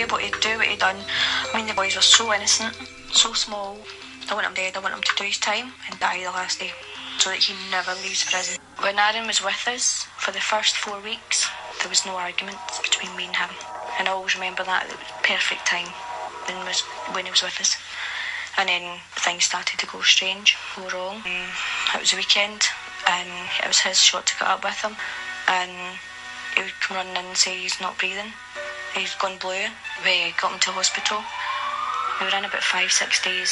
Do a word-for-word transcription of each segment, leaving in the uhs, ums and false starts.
able to do what he done. I mean, the boys were so innocent, so small. I want him dead, I want him to do his time and die the last day, so that he never leaves prison. When Aaron was with us for the first four weeks, there was no arguments between me and him. And I always remember that, it was perfect time when, was, when he was with us. And then things started to go strange, go wrong. And it was a weekend, and it was his shot to get up with him. And he would come running in and say he's not breathing. He's gone blue. We got him to hospital. We were in about five, six days.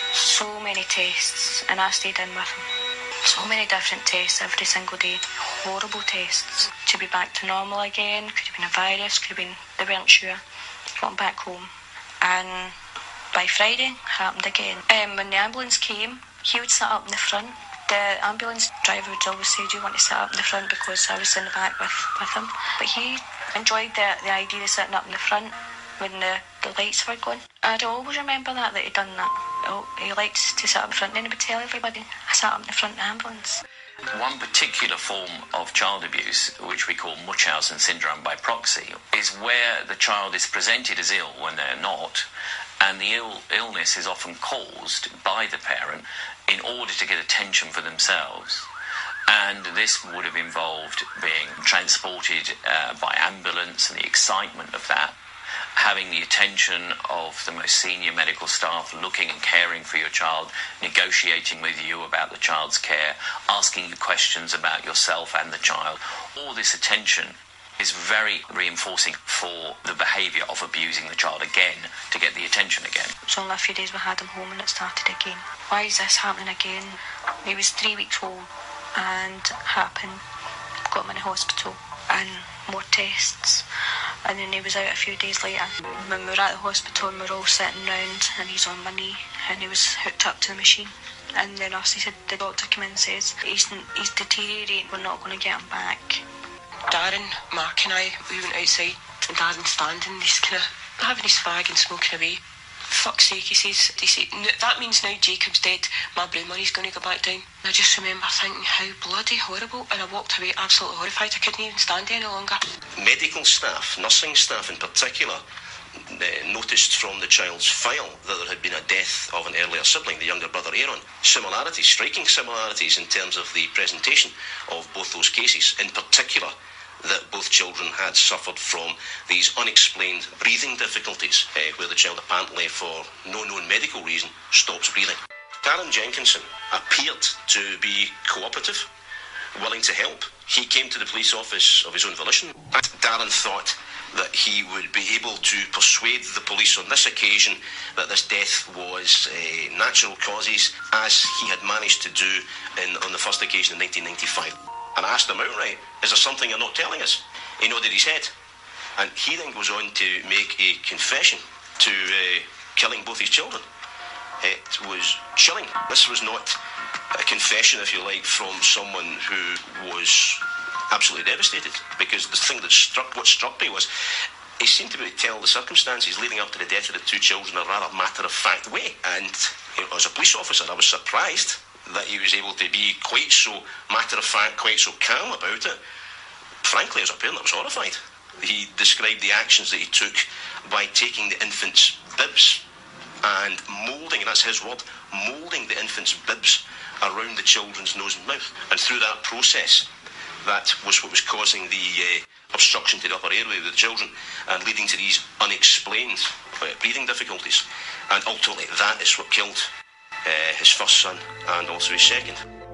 So many tests, and I stayed in with him. So many different tests every single day. Horrible tests. To be back to normal again. Could have been a virus, could have been, they weren't sure. Got him back home. And by Friday, happened again. Um, when the ambulance came, he would sit up in the front. The ambulance driver would always say, do you want to sit up in the front, because I was in the back with, with him. But he enjoyed the, the idea of sitting up in the front when the, the lights were going. I'd always remember that, that he'd done that. Oh, he liked to sit up in front, and he would tell everybody, I sat up in the front of the ambulance. One particular form of child abuse, which we call Munchausen syndrome by proxy, is where the child is presented as ill when they're not, and the Ill, illness is often caused by the parent in order to get attention for themselves. And this would have involved being transported uh, by ambulance and the excitement of that, having the attention of the most senior medical staff looking and caring for your child, negotiating with you about the child's care, asking you questions about yourself and the child. All this attention is very reinforcing for the behaviour of abusing the child again, to get the attention again. It was only a few days we had him home and it started again. Why is this happening again? He was three weeks old and it happened. Got him in the hospital and more tests. And then he was out a few days later. When we were at the hospital and we were all sitting round and he's on my knee and he was hooked up to the machine. And the nurse, he said, the doctor came in and says, he's, he's deteriorating, we're not going to get him back. Darren, Mark and I, we went outside and Darren's standing, he's kind of having his fag and smoking away. Fuck's sake, he says, he said, that means now Jacob's dead, my blue money's going to go back down. And I just remember thinking how bloody horrible, and I walked away absolutely horrified. I couldn't even stand any longer. Medical staff, nursing staff in particular, uh, noticed from the child's file that there had been a death of an earlier sibling, the younger brother Aaron. Similarities, striking similarities in terms of the presentation of both those cases, in particular that both children had suffered from these unexplained breathing difficulties, uh, where the child apparently, for no known medical reason, stops breathing. Darren Jenkinson appeared to be cooperative, willing to help. He came to the police office of his own volition. Darren thought that he would be able to persuade the police on this occasion that this death was uh, natural causes, as he had managed to do in, on the first occasion in nineteen ninety-five. And I asked him outright, is there something you're not telling us? He nodded his head. And he then goes on to make a confession to uh, killing both his children. It was chilling. This was not a confession, if you like, from someone who was absolutely devastated, because the thing that struck, what struck me was, he seemed to be able to tell the circumstances leading up to the death of the two children in a rather matter-of-fact way. And you know, as a police officer, I was surprised that he was able to be quite so matter-of-fact, quite so calm about it. Frankly, as a parent, I was horrified. He described the actions that he took by taking the infant's bibs and moulding, and that's his word, moulding the infant's bibs around the children's nose and mouth. And through that process, that was what was causing the uh, obstruction to the upper airway with the children and leading to these unexplained uh, breathing difficulties. And ultimately, that is what killed uh, his first son and also his second.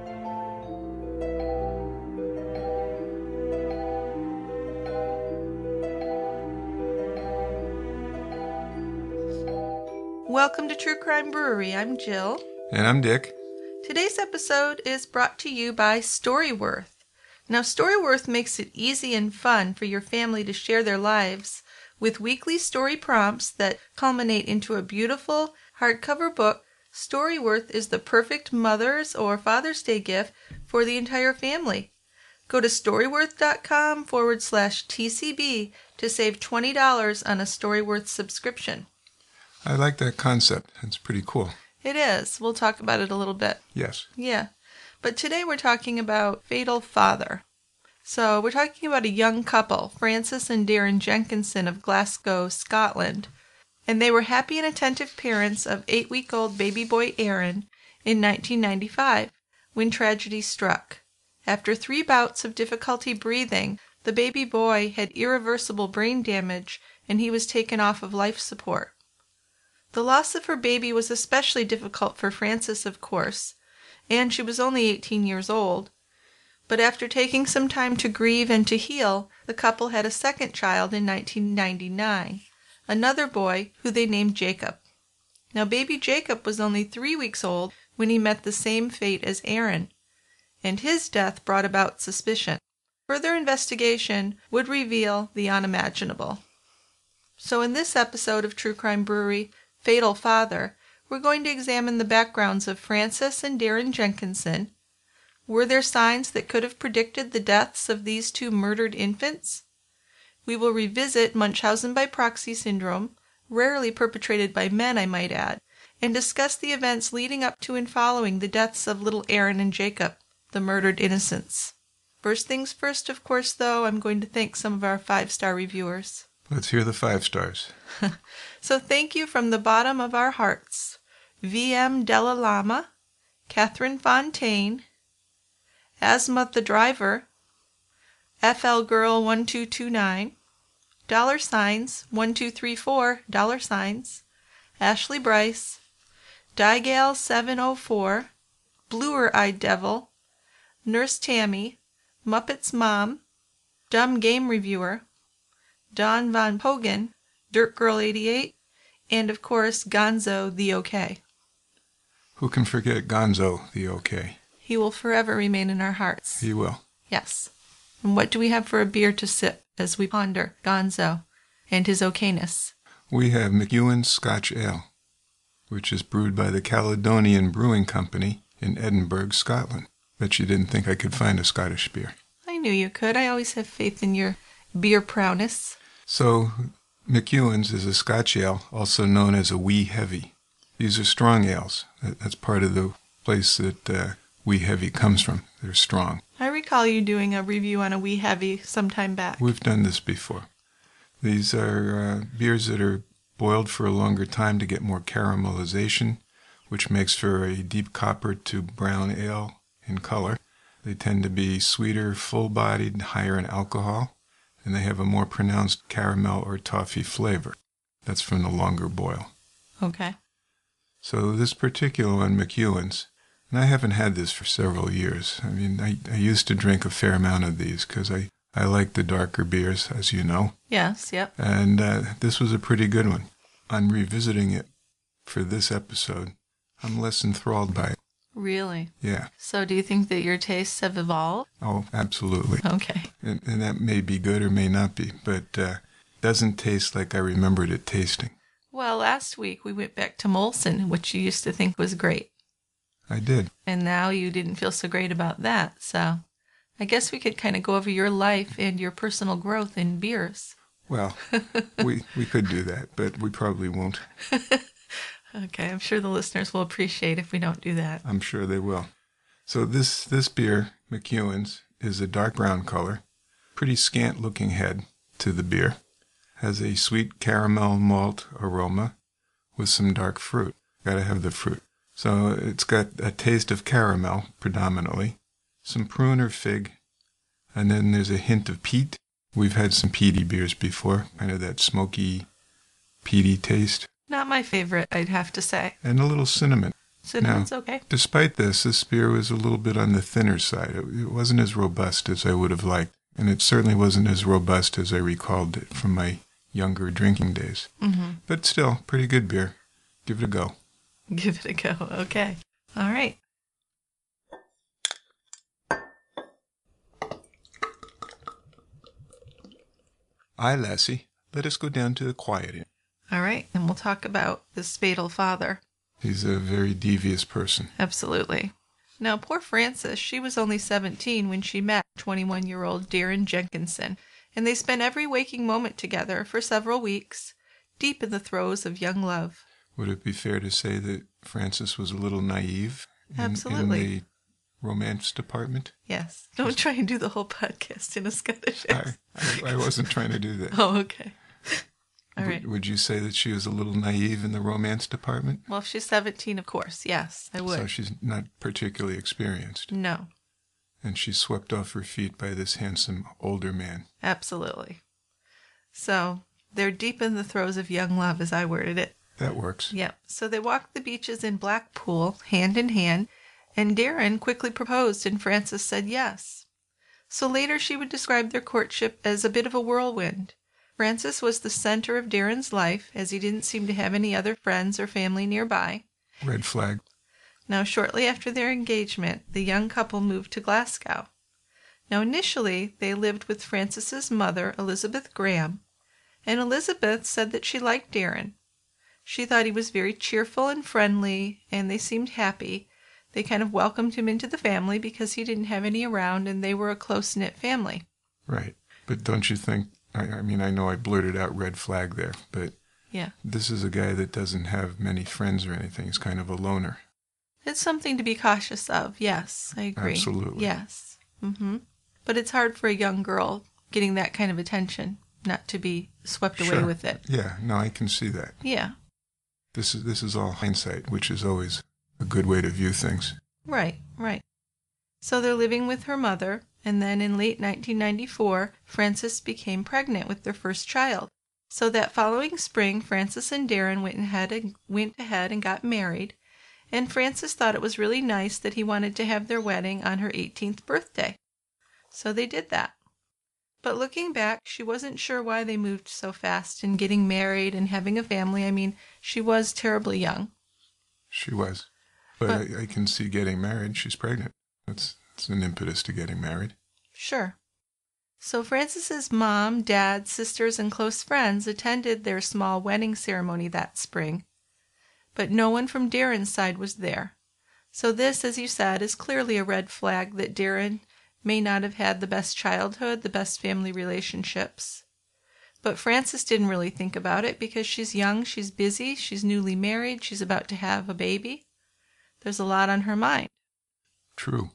Welcome to True Crime Brewery. I'm Jill. And I'm Dick. Today's episode is brought to you by Storyworth. Now, Storyworth makes it easy and fun for your family to share their lives with weekly story prompts that culminate into a beautiful hardcover book. Storyworth is the perfect Mother's or Father's Day gift for the entire family. Go to storyworth.com forward slash TCB to save twenty dollars on a Storyworth subscription. I like that concept. It's pretty cool. It is. We'll talk about it a little bit. Yes. Yeah. But today we're talking about Fatal Father. So we're talking about a young couple, Frances and Darren Jenkinson of Glasgow, Scotland. And they were happy and attentive parents of eight-week-old baby boy Aaron in nineteen ninety-five, when tragedy struck. After three bouts of difficulty breathing, the baby boy had irreversible brain damage and he was taken off of life support. The loss of her baby was especially difficult for Frances, of course, and she was only eighteen years old. But after taking some time to grieve and to heal, the couple had a second child in nineteen ninety-nine, another boy who they named Jacob. Now baby Jacob was only three weeks old when he met the same fate as Aaron, and his death brought about suspicion. Further investigation would reveal the unimaginable. So in this episode of True Crime Brewery, Fatal Father, we're going to examine the backgrounds of Frances and Darren Jenkinson. Were there signs that could have predicted the deaths of these two murdered infants? We will revisit Munchausen by proxy syndrome, rarely perpetrated by men, I might add, and discuss the events leading up to and following the deaths of little Aaron and Jacob, the murdered innocents. First things first, of course, though, I'm going to thank some of our five-star reviewers. Let's hear the five stars. So thank you from the bottom of our hearts. V M Della Lama, Catherine Fontaine, Asma the Driver, F L Girl one two two nine, Dollar Signs one two three four, Dollar Signs, Ashley Bryce, Digal seven oh four, Bluer Eyed Devil, Nurse Tammy, Muppet's Mom, Dumb Game Reviewer, Don Von Pogen, Dirt Girl eighty-eight, and of course Gonzo the OK. Who can forget Gonzo the OK? He will forever remain in our hearts. He will. Yes. And what do we have for a beer to sip as we ponder Gonzo and his okayness? We have McEwan's Scotch Ale, which is brewed by the Caledonian Brewing Company in Edinburgh, Scotland. Bet you didn't think I could find a Scottish beer. I knew you could. I always have faith in your beer prowess. So, McEwan's is a Scotch ale, also known as a wee heavy. These are strong ales. That's part of the place that uh, wee heavy comes from. They're strong. I recall you doing a review on a wee heavy some time back. We've done this before. These are uh, beers that are boiled for a longer time to get more caramelization, which makes for a deep copper to brown ale in color. They tend to be sweeter, full-bodied, higher in alcohol, and they have a more pronounced caramel or toffee flavor. That's from the longer boil. Okay. So this particular one, McEwan's, and I haven't had this for several years. I mean, I, I used to drink a fair amount of these because I, I like the darker beers, as you know. Yes, yep. And uh, this was a pretty good one. On revisiting it for this episode, I'm less enthralled by it. Really? Yeah. So do you think that your tastes have evolved? Oh, absolutely. Okay. And, and that may be good or may not be, but uh, doesn't taste like I remembered it tasting. Well, last week we went back to Molson, which you used to think was great. I did. And now you didn't feel so great about that, so I guess we could kind of go over your life and your personal growth in beers. Well, we, we could do that, but we probably won't. Okay, I'm sure the listeners will appreciate if we don't do that. I'm sure they will. So this, this beer, McEwan's, is a dark brown color, pretty scant-looking head to the beer, has a sweet caramel malt aroma with some dark fruit. Gotta have the fruit. So it's got a taste of caramel, predominantly, some prune or fig, and then there's a hint of peat. We've had some peaty beers before, kind of that smoky, peaty taste. Not my favorite, I'd have to say. And a little cinnamon. Cinnamon's now, okay. Despite this, this beer was a little bit on the thinner side. It, it wasn't as robust as I would have liked, and it certainly wasn't as robust as I recalled it from my younger drinking days. Mm-hmm. But still, pretty good beer. Give it a go. Give it a go. Okay. All right. Aye, lassie, let us go down to the quiet inn. All right. And we'll talk about this fatal father. He's a very devious person. Absolutely. Now, poor Frances, she was only seventeen when she met twenty-one-year-old Darren Jenkinson, and they spent every waking moment together for several weeks, deep in the throes of young love. Would it be fair to say that Frances was a little naive in, Absolutely. in the romance department? Yes. Don't try and do the whole podcast in a Scottish accent. I, I, I wasn't trying to do that. Oh, okay. All would, right. Would you say that she was a little naive in the romance department? Well, if she's seventeen, of course. Yes, I would. So she's not particularly experienced. No. And she's swept off her feet by this handsome older man. Absolutely. So they're deep in the throes of young love, as I worded it. That works. Yep. So they walked the beaches in Blackpool, hand in hand, and Darren quickly proposed, and Frances said yes. So later she would describe their courtship as a bit of a whirlwind. Frances was the center of Darren's life, as he didn't seem to have any other friends or family nearby. Red flag. Now, shortly after their engagement, the young couple moved to Glasgow. Now, initially, they lived with Frances's mother, Elizabeth Graham, and Elizabeth said that she liked Darren. She thought he was very cheerful and friendly, and they seemed happy. They kind of welcomed him into the family because he didn't have any around, and they were a close-knit family. Right. But don't you think, I, I mean, I know I blurted out red flag there, but yeah, this is a guy that doesn't have many friends or anything. He's kind of a loner. It's something to be cautious of, yes, I agree. Absolutely. Yes. Mm-hmm. But it's hard for a young girl getting that kind of attention not to be swept Sure. away with it. Yeah, no, I can see that. Yeah. This is this is all hindsight, which is always a good way to view things. Right, right. So they're living with her mother, and then in late nineteen ninety-four, Frances became pregnant with their first child. So that following spring, Frances and Darren went ahead and, went ahead and got married, and Frances thought it was really nice that he wanted to have their wedding on her eighteenth birthday. So they did that. But looking back, she wasn't sure why they moved so fast in getting married and having a family. I mean, she was terribly young. She was. But, But- I, I can see getting married. She's pregnant. That's, that's an impetus to getting married. Sure. So Frances's mom, dad, sisters, and close friends attended their small wedding ceremony that spring. But no one from Darren's side was there. So this, as you said, is clearly a red flag that Darren may not have had the best childhood, the best family relationships. But Frances didn't really think about it because she's young, she's busy, she's newly married, she's about to have a baby. There's a lot on her mind. True.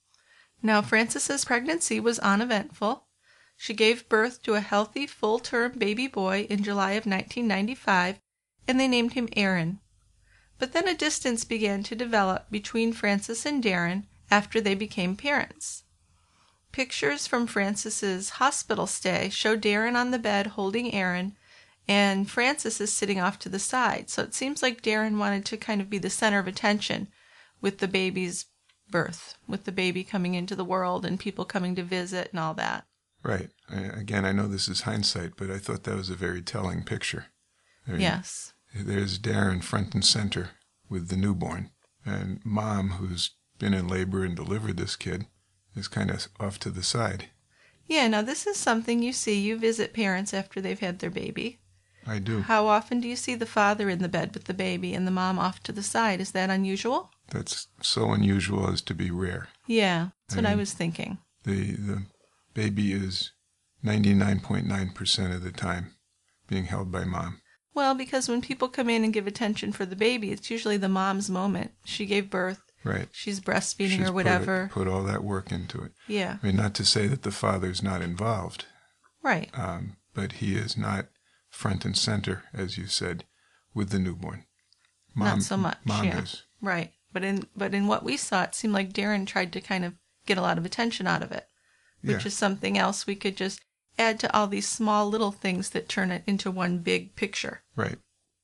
Now, Frances's pregnancy was uneventful. She gave birth to a healthy, full-term baby boy in July of nineteen ninety-five, and they named him Aaron. But then a distance began to develop between Frances and Darren after they became parents. Pictures from Frances's hospital stay show Darren on the bed holding Aaron, and Frances is sitting off to the side. So it seems like Darren wanted to kind of be the center of attention with the baby's birth, with the baby coming into the world and people coming to visit and all that. Right. I, again, I know this is hindsight, but I thought that was a very telling picture. I mean, Yes. There's Darren front and center with the newborn, and Mom, who's been in labor and delivered this kid, is kind of off to the side. Yeah, now this is something you see. You visit parents after they've had their baby. I do. How often do you see the father in the bed with the baby and the mom off to the side? Is that unusual? That's so unusual as to be rare. Yeah, that's what I I mean- was thinking. The the baby is ninety-nine point nine percent of the time being held by Mom. Well, because when people come in and give attention for the baby, it's usually the mom's moment. She gave birth. Right. She's breastfeeding She's or whatever. Put, it, put all that work into it. Yeah, I mean, not to say that the father's not involved, right. um, but he is not front and center, as you said, with the newborn. Mom, Not so much, Mom yeah. is. Right. But in but in what we saw, it seemed like Darren tried to kind of get a lot of attention out of it, which Yeah. is something else we could just add to all these small little things that turn it into one big picture. Right.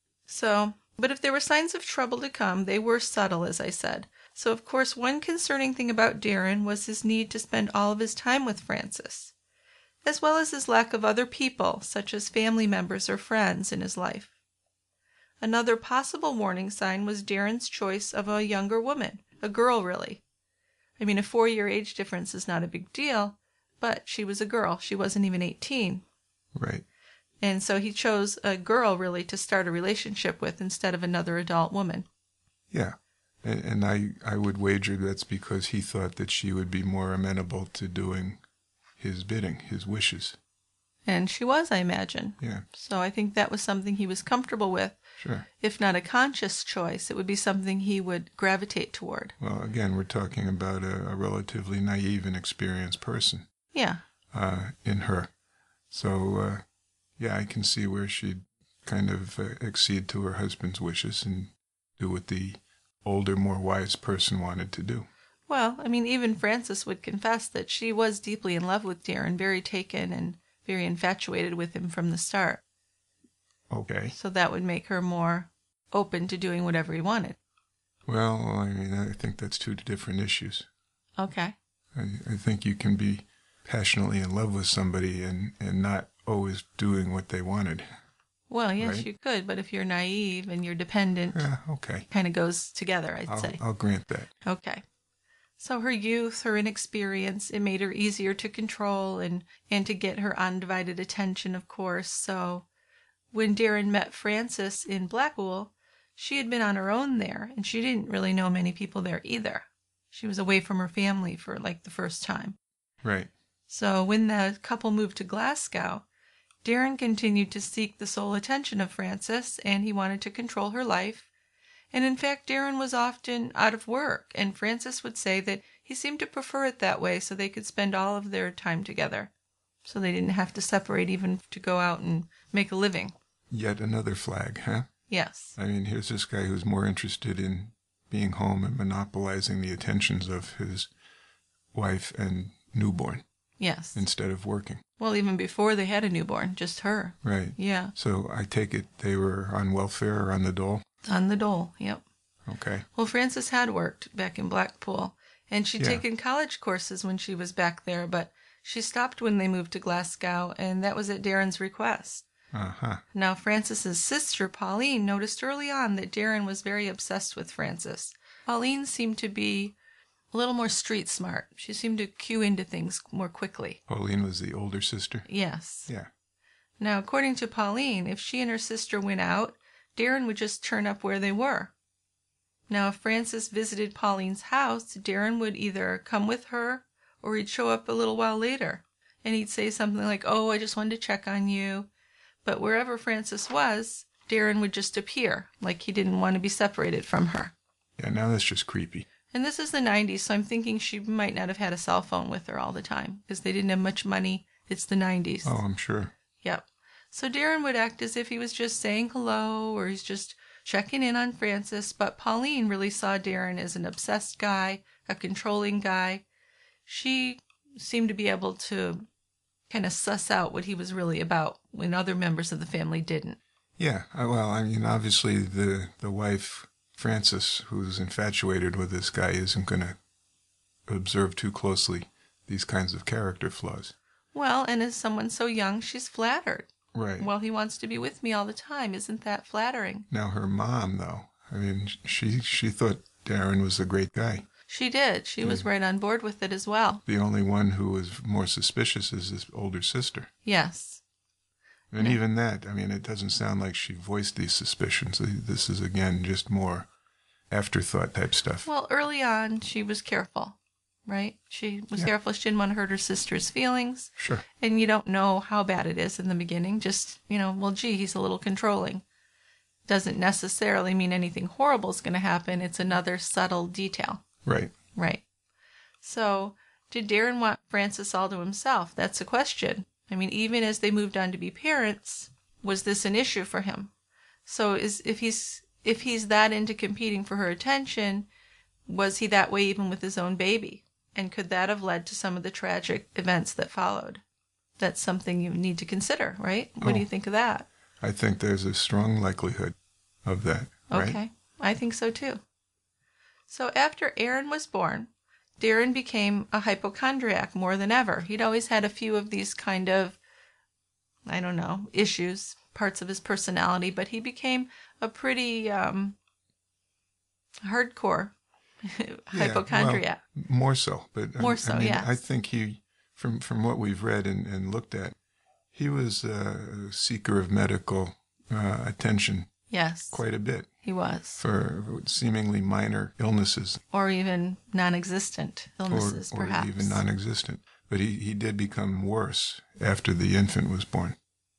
So, but if there were signs of trouble to come, they were subtle, as I said. So, of course, one concerning thing about Darren was his need to spend all of his time with Frances, as well as his lack of other people, such as family members or friends, in his life. Another possible warning sign was Darren's choice of a younger woman, a girl, really. I mean, a four-year age difference is not a big deal, but she was a girl. She wasn't even eighteen. Right. And so he chose a girl, really, to start a relationship with instead of another adult woman. Yeah. And, and I, I would wager that's because he thought that she would be more amenable to doing his bidding, his wishes. And she was, I imagine. Yeah. So I think that was something he was comfortable with. Sure. If not a conscious choice, it would be something he would gravitate toward. Well, again, we're talking about a, a relatively naive and experienced person. Yeah. Uh, in her. So, uh, yeah, I can see where she'd kind of uh, accede to her husband's wishes and do what the older, more wise person wanted to do. Well, I mean, even Frances would confess that she was deeply in love with Darren, very taken and very infatuated with him from the start. Okay. So that would make her more open to doing whatever he wanted. Well, I mean, I think that's two different issues. Okay. I, I think you can be passionately in love with somebody and, and not always doing what they wanted. Well, yes, right? you could, but if you're naive and you're dependent, Yeah, okay. kind of goes together, I'd I'll, say. I'll grant that. Okay. So her youth, her inexperience, it made her easier to control and, and to get her undivided attention, of course. So when Darren met Frances in Blackpool, she had been on her own there, and she didn't really know many people there either. She was away from her family for like the first time. Right. So when the couple moved to Glasgow, Darren continued to seek the sole attention of Frances, and he wanted to control her life. And in fact, Darren was often out of work, and Frances would say that he seemed to prefer it that way so they could spend all of their time together. So they didn't have to separate even to go out and make a living. Yet another flag, huh? Yes. I mean, here's this guy who's more interested in being home and monopolizing the attentions of his wife and newborn. Yes. Instead of working. Well, even before they had a newborn, just her. Right. Yeah. So I take it they were on welfare or on the dole? On the dole, yep. Okay. Well, Frances had worked back in Blackpool, and she'd Yeah. taken college courses when she was back there, but she stopped when they moved to Glasgow, and that was at Darren's request. Uh-huh. Now, Frances's sister, Pauline, noticed early on that Darren was very obsessed with Frances. Pauline seemed to be a little more street smart. She seemed to cue into things more quickly. Pauline was the older sister? Yes. Yeah. Now, according to Pauline, if she and her sister went out, Darren would just turn up where they were. Now, if Frances visited Pauline's house, Darren would either come with her or he'd show up a little while later. And he'd say something like, "Oh, I just wanted to check on you." But wherever Frances was, Darren would just appear, like he didn't want to be separated from her. Yeah, now that's just creepy. And this is the nineties, so I'm thinking she might not have had a cell phone with her all the time, because they didn't have much money. It's the nineties. Oh, I'm sure. Yep. So Darren would act as if he was just saying hello, or he's just checking in on Frances, but Pauline really saw Darren as an obsessed guy, a controlling guy. She seemed to be able to kind of suss out what he was really about when other members of the family didn't. Yeah, uh, well, I mean, obviously the, the wife, Frances, who's infatuated with this guy, isn't going to observe too closely these kinds of character flaws. Well, and as someone so young, she's flattered. Right. Well, he wants to be with me all the time. Isn't that flattering? Now her mom, though, I mean, she she thought Darren was a great guy. She did. She was right on board with it as well. The only one who was more suspicious is his older sister. Yes. And even that, I mean, it doesn't sound like she voiced these suspicions. This is, again, just more afterthought type stuff. Well, early on, she was careful, right? She was Yeah. careful. She didn't want to hurt her sister's feelings. Sure. And you don't know how bad it is in the beginning. Just, you know, well, gee, he's a little controlling. Doesn't necessarily mean anything horrible is going to happen. It's another subtle detail. Right. Right. So, did Darren want Frances all to himself? That's a question. I mean, even as they moved on to be parents, was this an issue for him? So, is if he's if he's that into competing for her attention, was he that way even with his own baby? And could that have led to some of the tragic events that followed? That's something you need to consider, right? What Oh. do you think of that? I think there's a strong likelihood of that. Right? Okay, I think so too. So after Aaron was born, Darren became a hypochondriac more than ever. He'd always had a few of these kind of, I don't know, issues, parts of his personality, but he became a pretty um, hardcore hypochondriac. Yeah, well, more so, but More I, so, I mean, yes. I think he, from from what we've read and, and looked at, he was a seeker of medical uh, attention Yes, quite a bit he was. for seemingly minor illnesses, Or even non-existent illnesses, or, or perhaps. even non-existent. But he, he did become worse after the infant was born.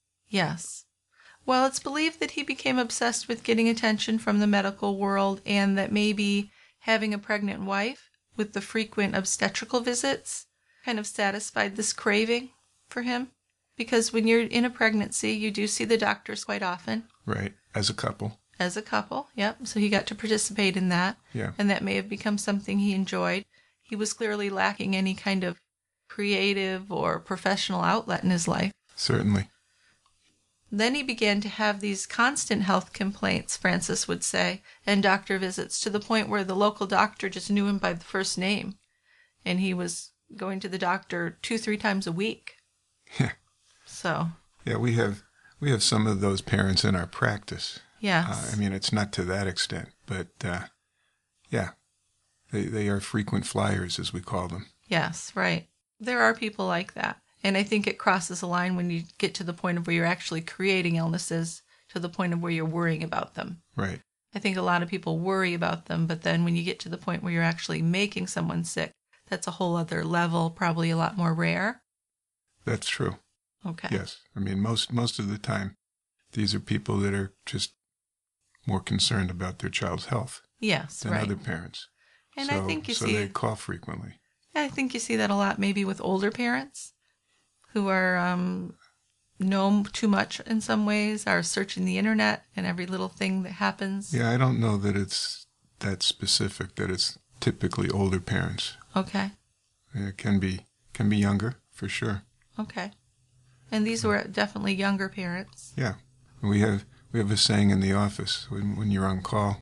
Yes. Well, it's believed that he became obsessed with getting attention from the medical world, and that maybe having a pregnant wife with the frequent obstetrical visits kind of satisfied this craving for him. Because when you're in a pregnancy, you do see the doctors quite often. Right, as a couple. As a couple, yep. So he got to participate in that. Yeah. And that may have become something he enjoyed. He was clearly lacking any kind of creative or professional outlet in his life. Certainly. Then he began to have these constant health complaints, Francis would say, and doctor visits, to the point where the local doctor just knew him by the first name. And he was going to the doctor two, three times a week. Yeah. So. Yeah, we have we have some of those parents in our practice. Yes. Uh, I mean, it's not to that extent, but uh, yeah, they they are frequent flyers, as we call them. Yes, right. There are people like that. And I think it crosses a line when you get to the point of where you're actually creating illnesses, to the point of where you're worrying about them. Right. I think a lot of people worry about them, but then when you get to the point where you're actually making someone sick, that's a whole other level, probably a lot more rare. That's true. Okay. Yes. I mean, most most of the time, these are people that are just more concerned about their child's health Yes, than right. other parents. And so, I think you so see they it, call frequently. I think you see that a lot maybe with older parents who are um, know too much in some ways, are searching the internet and every little thing that happens. Yeah, I don't know that it's that specific, that it's typically older parents. Okay. It can be can be younger, for sure. Okay. And these were definitely younger parents. Yeah. We have we have a saying in the office, when, when you're on call,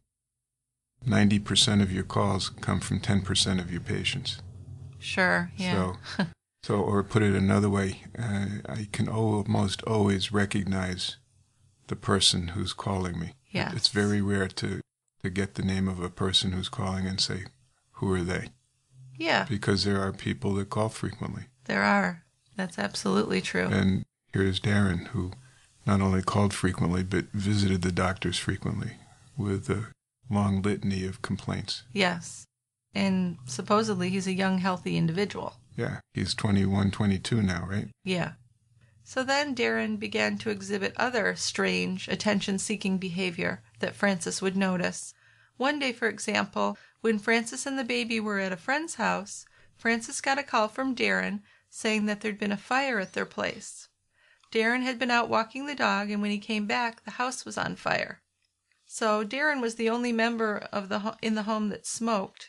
ninety percent of your calls come from ten percent of your patients. Sure, yeah. So, so or put it another way, uh, I can almost always recognize the person who's calling me. Yes. It's very rare to, to get the name of a person who's calling and say, who are they? Yeah. Because there are people that call frequently. There are. That's absolutely true. And here's Darren, who not only called frequently, but visited the doctors frequently with a long litany of complaints. Yes. And supposedly he's a young, healthy individual. Yeah, he's twenty-one, twenty-two now, right? Yeah. So then Darren began to exhibit other strange, attention-seeking behavior that Francis would notice. One day, for example, when Francis and the baby were at a friend's house, Francis got a call from Darren saying that there'd been a fire at their place. Darren had been out walking the dog, and when he came back, the house was on fire. So Darren was the only member of the ho- in the home that smoked,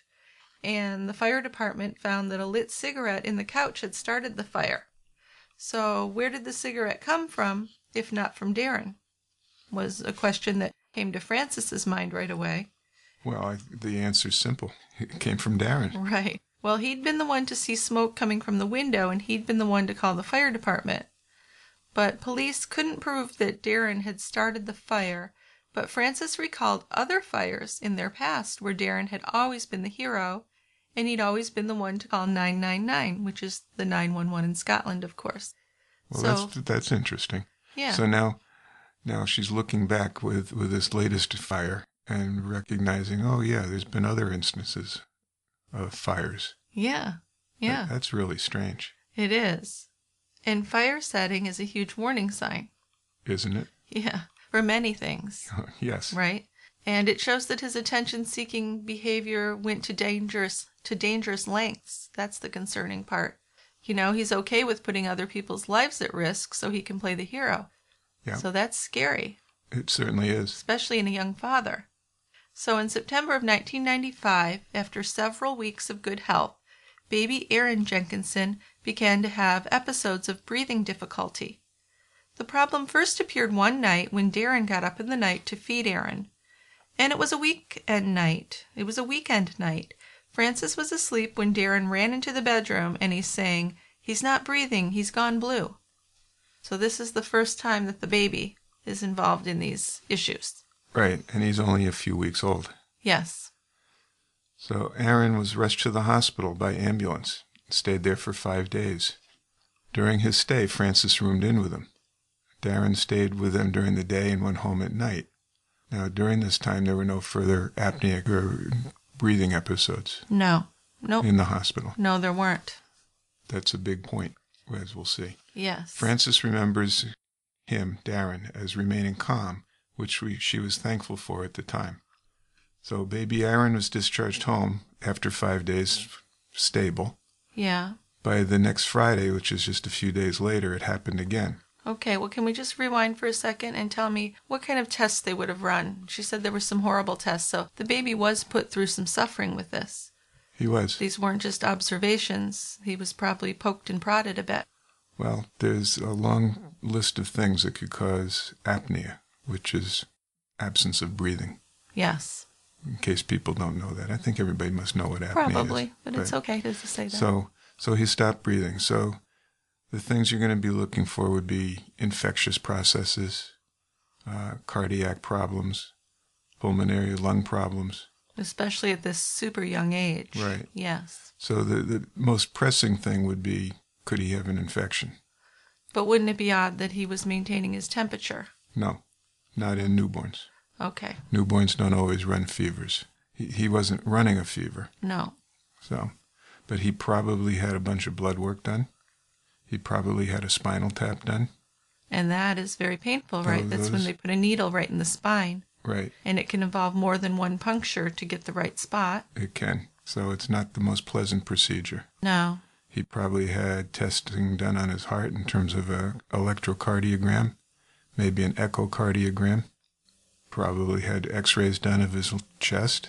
and the fire department found that a lit cigarette in the couch had started the fire. So where did the cigarette come from, if not from Darren? Was a question that came to Francis's mind right away. Well, I, the answer's simple. It came from Darren. Right. Well, he'd been the one to see smoke coming from the window, and he'd been the one to call the fire department. But police couldn't prove that Darren had started the fire, but Francis recalled other fires in their past where Darren had always been the hero, and he'd always been the one to call nine nine nine, which is the nine one one in Scotland, of course. Well, so, that's that's interesting. Yeah. So now, now she's looking back with, with this latest fire and recognizing, oh yeah, there's been other instances of fires. Yeah, yeah. That, that's really strange. It is. And fire setting is a huge warning sign. Isn't it? Yeah, for many things. Yes. Right? And it shows that his attention-seeking behavior went to dangerous to dangerous lengths. That's the concerning part. You know, he's okay with putting other people's lives at risk so he can play the hero. Yeah. So that's scary. It certainly is. Especially in a young father. So in September of nineteen ninety-five, after several weeks of good health, baby Aaron Jenkinson began to have episodes of breathing difficulty. The problem first appeared one night when Darren got up in the night to feed Aaron. And it was a weekend night. It was a weekend night. Francis was asleep when Darren ran into the bedroom and he's saying, "He's not breathing, he's gone blue." So this is the first time that the baby is involved in these issues. Right, and he's only a few weeks old. Yes. So Aaron was rushed to the hospital by ambulance, stayed there for five days. During his stay, Francis roomed in with him. Darren stayed with them during the day and went home at night. Now, during this time, there were no further apneic or breathing episodes No. Nope. in the hospital. No, there weren't. That's a big point, as we'll see. Yes. Frances remembers him, Darren, as remaining calm, which we, she was thankful for at the time. So baby Aaron was discharged home after five days stable. Yeah. By the next Friday, which is just a few days later, it happened again. Okay, well, can we just rewind for a second and tell me what kind of tests they would have run? She said there were some horrible tests, so the baby was put through some suffering with this. He was. These weren't just observations. He was probably poked and prodded a bit. Well, there's a long list of things that could cause apnea, which is absence of breathing. Yes. In case people don't know that. I think everybody must know what apnea Probably, is. but it's okay to say that. So, so he stopped breathing. So the things you're going to be looking for would be infectious processes, uh, cardiac problems, pulmonary lung problems. Especially at this super young age. Right. Yes. So the, the most pressing thing would be, could he have an infection? But wouldn't it be odd that he was maintaining his temperature? No, not in newborns. Okay. Newborns don't always run fevers. He, he wasn't running a fever. No. So, but he probably had a bunch of blood work done. He probably had a spinal tap done. And that is very painful, right? Those- That's when they put a needle right in the spine. Right. And it can involve more than one puncture to get the right spot. It can. So it's not the most pleasant procedure. No. He probably had testing done on his heart in terms of an electrocardiogram, maybe an echocardiogram. Probably had x-rays done of his chest.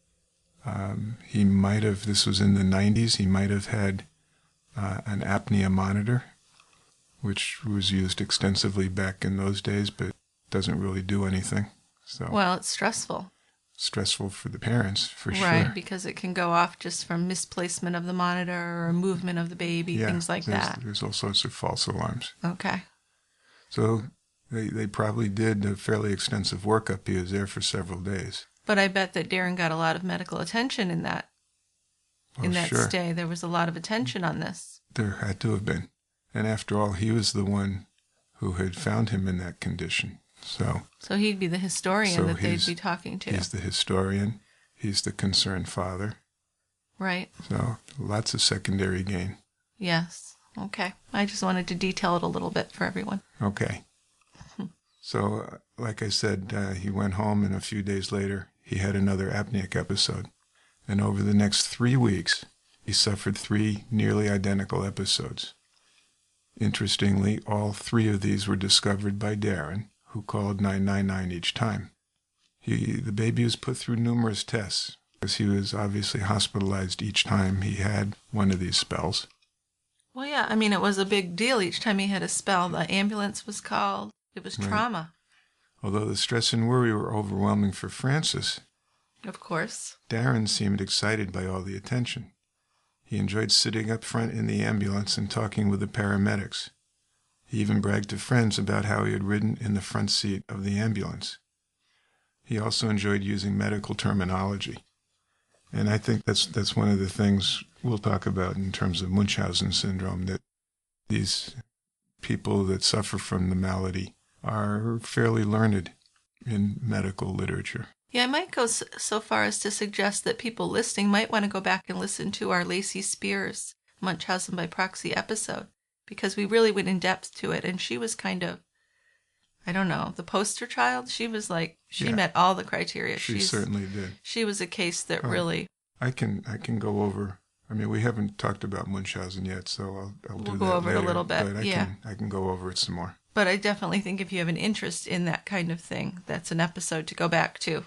Um, he might have, this was in the nineties, he might have had uh, an apnea monitor, which was used extensively back in those days, but doesn't really do anything. So Well, it's stressful. stressful for the parents, for sure. Right, because it can go off just from misplacement of the monitor or movement of the baby, Yeah, things like there's, that. There's all sorts of false alarms. Okay. So they, they probably did a fairly extensive workup. He was there for several days. But I bet that Darren got a lot of medical attention in that Oh, in that sure. stay. There was a lot of attention on this. There had to have been. And after all, he was the one who had found him in that condition. So, So he'd be the historian so that they'd he's- be talking to. he's the historian. He's the concerned father. Right. So lots of secondary gain. Yes. Okay. I just wanted to detail it a little bit for everyone. Okay. So, uh, like I said, uh, he went home, and a few days later, he had another apneic episode. And over the next three weeks, he suffered three nearly identical episodes. Interestingly, all three of these were discovered by Darren, who called nine nine nine each time. He, the baby was put through numerous tests, because he was obviously hospitalized each time he had one of these spells. Well, yeah. I mean, it was a big deal. Each time he had a spell, the ambulance was called. It was Right. trauma. Although the stress and worry were overwhelming for Frances, Of course. Darren seemed excited by all the attention. He enjoyed sitting up front in the ambulance and talking with the paramedics. He even bragged to friends about how he had ridden in the front seat of the ambulance. He also enjoyed using medical terminology. And I think that's that's one of the things we'll talk about in terms of Munchausen syndrome, that these people that suffer from the malady are fairly learned in medical literature. Yeah, I might go s- so far as to suggest that people listening might want to go back and listen to our Lacey Spears Munchausen by proxy episode, because we really went in depth to it, and she was kind of, I don't know, the poster child. She was like, she Yeah. met all the criteria. She She's, certainly did. She was a case that Oh. really, I can I can go over. I mean, we haven't talked about Munchausen yet, so I'll, I'll do We'll that go over it a later, little bit, But I yeah. can I can go over it some more. but I definitely think if you have an interest in that kind of thing, that's an episode to go back to.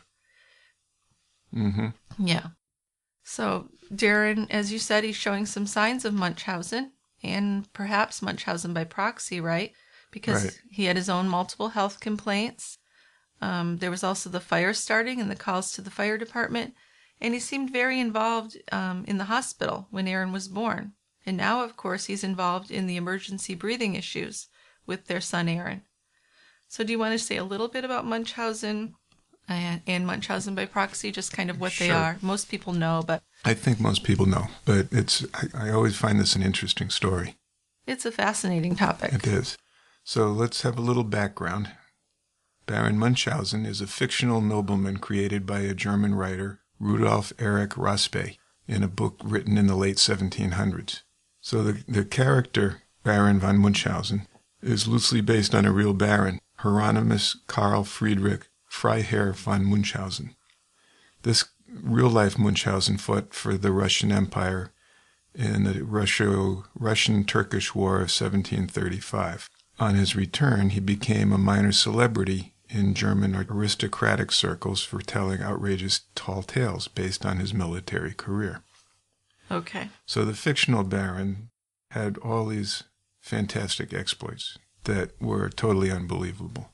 Mm-hmm. Yeah. So Darren, as you said, he's showing some signs of Munchausen, and perhaps Munchausen by proxy, right? Because Right. he had his own multiple health complaints. Um, there was also the fire starting and the calls to the fire department, and he seemed very involved um, in the hospital when Aaron was born. And now, of course, he's involved in the emergency breathing issues with their son Aaron. So do you want to say a little bit about Munchausen and, and Munchausen by proxy, just kind of what they Sure. are? Most people know, but I think most people know, but it's I, I always find this an interesting story. it's a fascinating topic. It is. So let's have a little background. Baron Munchausen is a fictional nobleman created by a German writer, Rudolf Erich Raspe, in a book written in the late seventeen hundreds. So the, the character, Baron von Munchausen, is loosely based on a real baron, Hieronymus Karl Friedrich Freiherr von Munchausen. This real-life Munchausen fought for the Russian Empire in the Russia, Russian-Turkish War of seventeen thirty-five. On his return, he became a minor celebrity in German aristocratic circles for telling outrageous tall tales based on his military career. Okay. So the fictional baron had all these fantastic exploits that were totally unbelievable.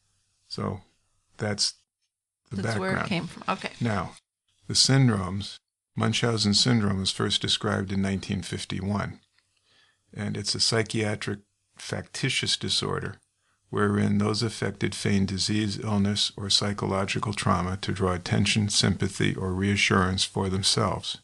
So that's the That's background. where it came from. Okay. Now, the syndromes, Munchausen syndrome was first described in nineteen fifty-one, and it's a psychiatric factitious disorder wherein those affected feign disease, illness, or psychological trauma to draw attention, sympathy, or reassurance for themselves.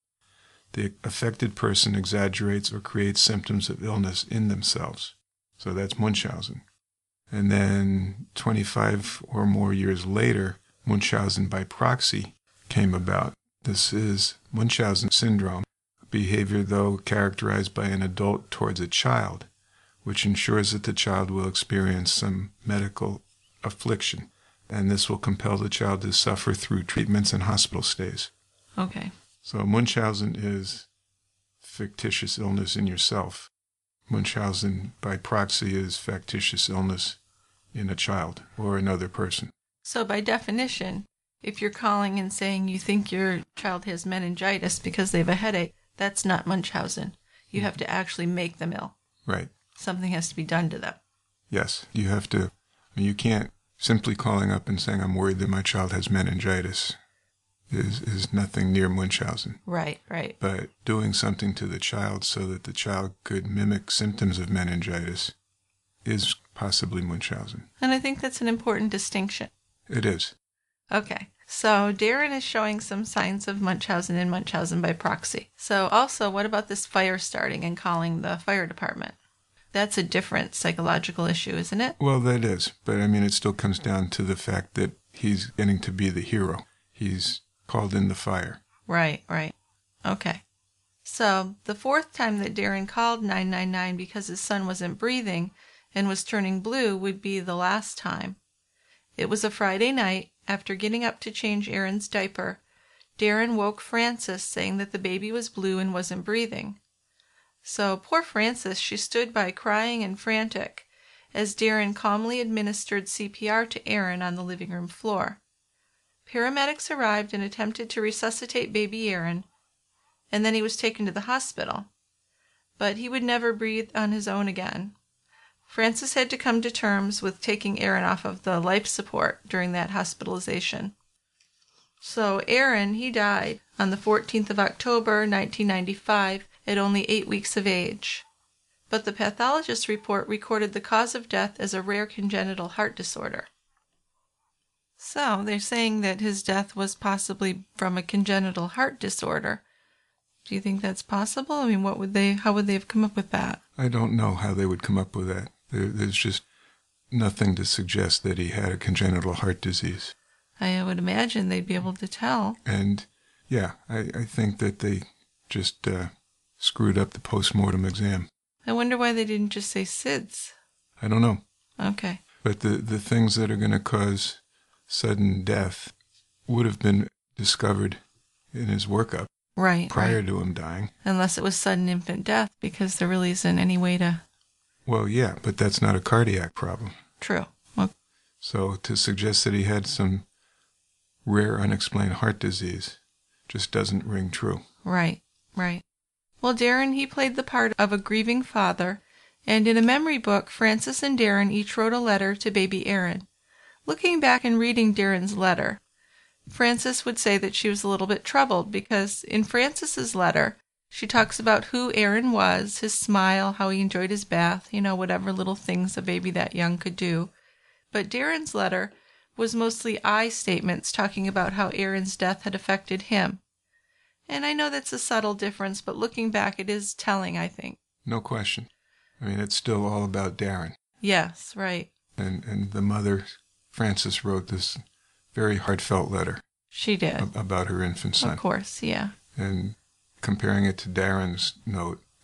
The affected person exaggerates or creates symptoms of illness in themselves. So that's Munchausen. And then twenty-five or more years later, Munchausen by proxy came about. This is Munchausen syndrome, behavior though characterized by an adult towards a child, which ensures that the child will experience some medical affliction, and this will compel the child to suffer through treatments and hospital stays. Okay. So Munchausen is fictitious illness in yourself. Munchausen by proxy is factitious illness in a child or another person. So by definition, if you're calling and saying you think your child has meningitis because they have a headache, that's not Munchausen. You have to actually make them ill. Right. Something has to be done to them. Yes. You have to, I mean, you can't simply calling up and saying, I'm worried that my child has meningitis is, is nothing near Munchausen. Right, right. But doing something to the child so that the child could mimic symptoms of meningitis is possibly Munchausen. And I think that's an important distinction. It is. Okay. So Darren is showing some signs of Munchausen and Munchausen by proxy. So also, what about this fire starting and calling the fire department? That's a different psychological issue, isn't it? Well, that is. But, I mean, it still comes down to the fact that he's getting to be the hero. He's called in the fire. Right, right. Okay. So the fourth time that Darren called nine nine nine because his son wasn't breathing and was turning blue would be the last time. It was a Friday night. After getting up to change Aaron's diaper, Darren woke Frances saying that the baby was blue and wasn't breathing. So poor Frances, she stood by crying and frantic as Darren calmly administered C P R to Aaron on the living room floor. Paramedics arrived and attempted to resuscitate baby Aaron, and then he was taken to the hospital. But he would never breathe on his own again. Frances had to come to terms with taking Aaron off of the life support during that hospitalization. So Aaron, he died on the fourteenth of October, nineteen ninety-five, at only eight weeks of age. But the pathologist's report recorded the cause of death as a rare congenital heart disorder. So they're saying that his death was possibly from a congenital heart disorder. Do you think that's possible? I mean, what would they, how would they have come up with that? I don't know how they would come up with that. There, there's just nothing to suggest that he had a congenital heart disease. I would imagine they'd be able to tell. And, yeah, I, I think that they just uh, screwed up the post-mortem exam. I wonder why they didn't just say S I D S. I don't know. Okay. But the, the things that are going to cause sudden death would have been discovered in his workup. Right. Prior right. to him dying. Unless it was sudden infant death, because there really isn't any way to... Well, yeah, but that's not a cardiac problem. True. Well, so to suggest that he had some rare unexplained heart disease just doesn't ring true. Right, right. Well, Darren, he played the part of a grieving father, and in a memory book, Frances and Darren each wrote a letter to baby Aaron. Looking back and reading Darren's letter, Frances would say that she was a little bit troubled because in Frances's letter, she talks about who Aaron was, his smile, how he enjoyed his bath, you know, whatever little things a baby that young could do. But Darren's letter was mostly I statements talking about how Aaron's death had affected him. And I know that's a subtle difference, but looking back, it is telling, I think. No question. I mean, it's still all about Darren. Yes, right. And, and the mother, Frances, wrote this very heartfelt letter. She did. About her infant son. Of course, yeah. And comparing it to Darren's note,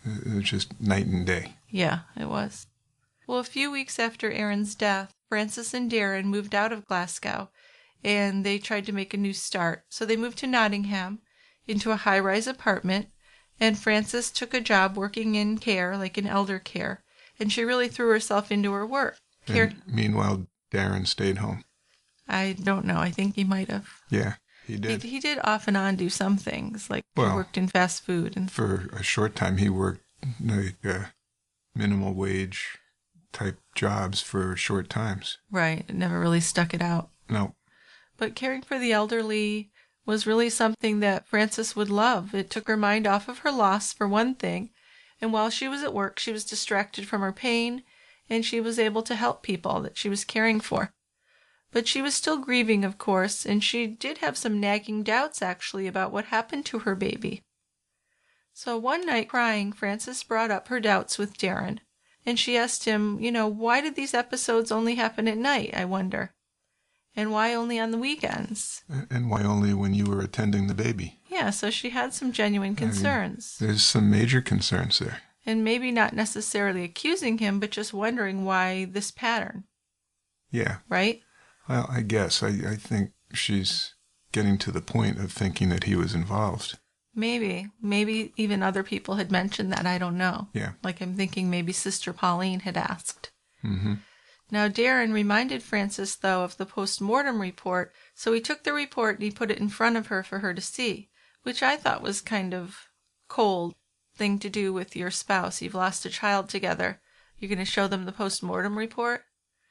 It was just night and day. Yeah, it was. Well, a few weeks after Aaron's death, Frances and Darren moved out of Glasgow, and they tried to make a new start. So they moved to Nottingham, into a high-rise apartment, and Frances took a job working in care, like in elder care, and she really threw herself into her work. Care- And meanwhile, Darren stayed home. I don't know. I think he might have. Yeah, he did. He, he did off and on do some things, like Well, he worked in fast food. And For a short time, he worked like uh, minimal wage type jobs for short times. Right, it never really stuck it out. No. But caring for the elderly was really something that Frances would love. It took her mind off of her loss, for one thing, and while she was at work, she was distracted from her pain, and she was able to help people that she was caring for. But she was still grieving, of course, and she did have some nagging doubts, actually, about what happened to her baby. So one night, crying, Frances brought up her doubts with Darren, and she asked him, you know, why did these episodes only happen at night, I wonder? And why only on the weekends? And why only when you were attending the baby? Yeah, so she had some genuine concerns. I mean, there's some major concerns there. And maybe not necessarily accusing him, but just wondering why this pattern. Yeah. Right? Well, I guess. I, I think she's getting to the point of thinking that he was involved. Maybe. Maybe even other people had mentioned that. I don't know. Yeah. Like I'm thinking maybe Sister Pauline had asked. Mm-hmm. Now, Darren reminded Frances, though, of the post-mortem report, so he took the report and he put it in front of her for her to see, which I thought was kind of cold thing to do with your spouse. You've lost a child together. You're going to show them the post-mortem report?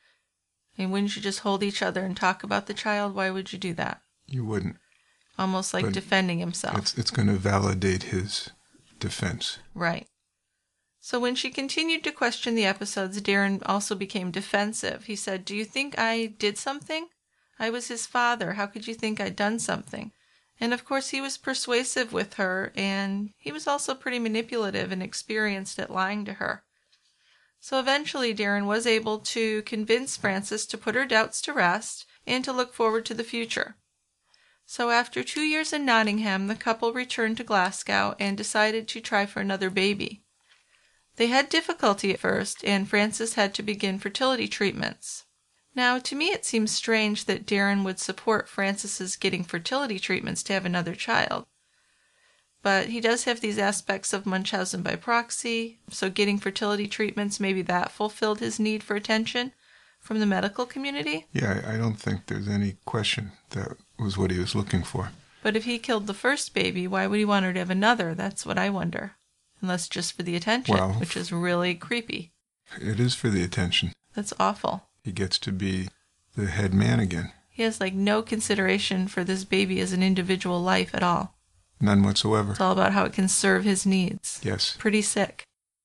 I mean, wouldn't you just hold each other and talk about the child? Why would you do that? You wouldn't. Almost like But defending himself. It's, it's going to validate his defense. Right. So when she continued to question the episodes, Darren also became defensive. He said, do you think I did something? I was his father. How could you think I'd done something? And of course he was persuasive with her, and he was also pretty manipulative and experienced at lying to her. So eventually Darren was able to convince Frances to put her doubts to rest and to look forward to the future. So after two years in Nottingham, the couple returned to Glasgow and decided to try for another baby. They had difficulty at first, and Frances had to begin fertility treatments. Now, to me it seems strange that Darren would support Frances's getting fertility treatments to have another child. But he does have these aspects of Munchausen by proxy, so getting fertility treatments, maybe that fulfilled his need for attention from the medical community. Yeah, I don't think there's any question that was what he was looking for. But if he killed the first baby, why would he want her to have another? That's what I wonder. Unless just for the attention, Well, which is really creepy. It is for the attention. That's awful. He gets to be the head man again. He has like no consideration for this baby as an individual life at all. None whatsoever. It's all about how it can serve his needs. Yes. Pretty sick.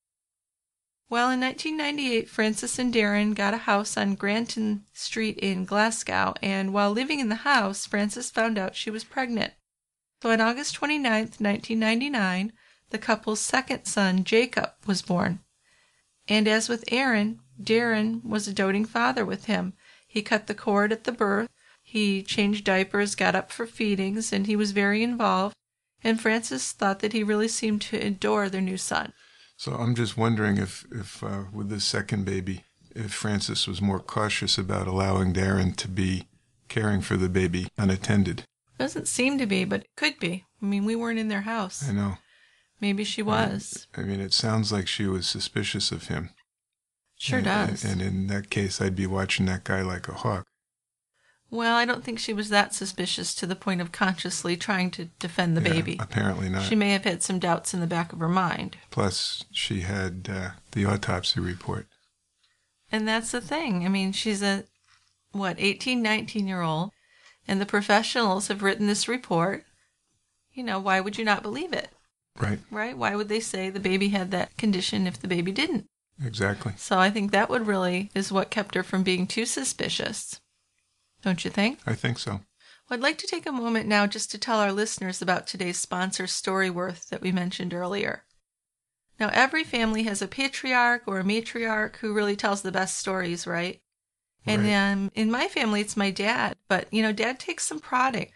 Well, in nineteen ninety-eight, Frances and Darren got a house on Granton Street in Glasgow, and while living in the house, Frances found out she was pregnant. So on August twenty-ninth, nineteen ninety-nine, the couple's second son, Jacob, was born. And as with Aaron, Darren was a doting father with him. He cut the cord at the birth, he changed diapers, got up for feedings, and he was very involved, and Frances thought that he really seemed to adore their new son. So I'm just wondering if, if uh, with this second baby, if Frances was more cautious about allowing Darren to be caring for the baby unattended. Doesn't seem to be, but it could be. I mean, we weren't in their house. I know. Maybe she was. I mean, it sounds like she was suspicious of him. Sure and, does. And in that case, I'd be watching that guy like a hawk. Well, I don't think she was that suspicious to the point of consciously trying to defend the Yeah, baby. Apparently not. She may have had some doubts in the back of her mind. Plus, she had uh, the autopsy report. And that's the thing. I mean, she's a, what, eighteen, nineteen-year-old, and the professionals have written this report. You know, why would you not believe it? Right. Right? Why would they say the baby had that condition if the baby didn't? Exactly. So I think that would really is what kept her from being too suspicious. Don't you think? I think so. Well, I'd like to take a moment now just to tell our listeners about today's sponsor, Storyworth, that we mentioned earlier. Now, every family has a patriarch or a matriarch who really tells the best stories, right? And Right. um, in my family, it's my dad. But, you know, Dad takes some prodding.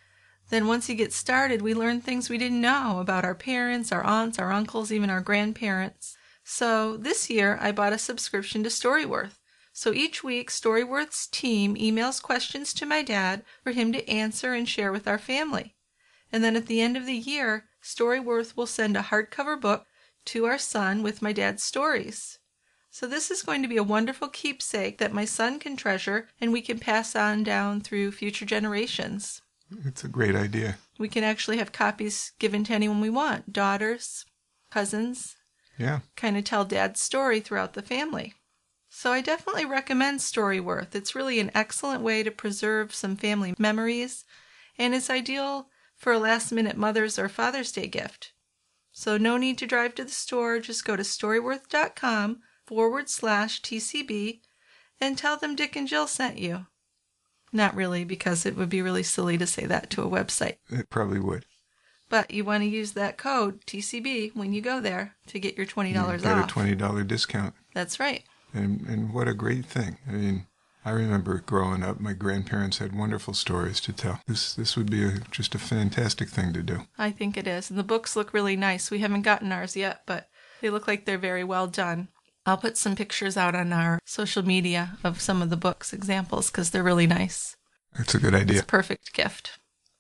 Then once he gets started, we learn things we didn't know about our parents, our aunts, our uncles, even our grandparents. So this year, I bought a subscription to Storyworth. So each week, Storyworth's team emails questions to my dad for him to answer and share with our family. And then at the end of the year, Storyworth will send a hardcover book to our son with my dad's stories. So this is going to be a wonderful keepsake that my son can treasure and we can pass on down through future generations. It's a great idea. We can actually have copies given to anyone we want, daughters, cousins. Yeah. Kind of tell Dad's story throughout the family. So I definitely recommend Storyworth. It's really an excellent way to preserve some family memories, and it's ideal for a last-minute Mother's or Father's Day gift. So no need to drive to the store. Just go to storyworth.com forward slash TCB and tell them Dick and Jill sent you. Not really, because it would be really silly to say that to a website. It probably would. But you want to use that code, T C B, when you go there to get your twenty dollars you get off. a twenty dollars discount. That's right. And and what a great thing. I mean, I remember growing up, my grandparents had wonderful stories to tell. This this would be a, just a fantastic thing to do. I think it is. And the books look really nice. We haven't gotten ours yet, but they look like they're very well done. I'll put some pictures out on our social media of some of the books, examples, because they're really nice. That's a good idea. It's a perfect gift.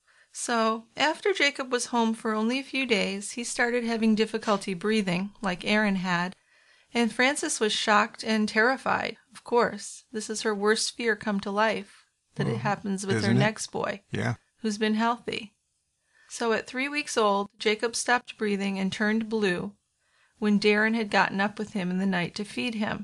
So, after Jacob was home for only a few days, he started having difficulty breathing, like Aaron had, and Frances was shocked and terrified, of course. This is her worst fear come to life, that Well, it happens with her isn't it? next boy, Yeah. who's been healthy. So at three weeks old, Jacob stopped breathing and turned blue when Darren had gotten up with him in the night to feed him.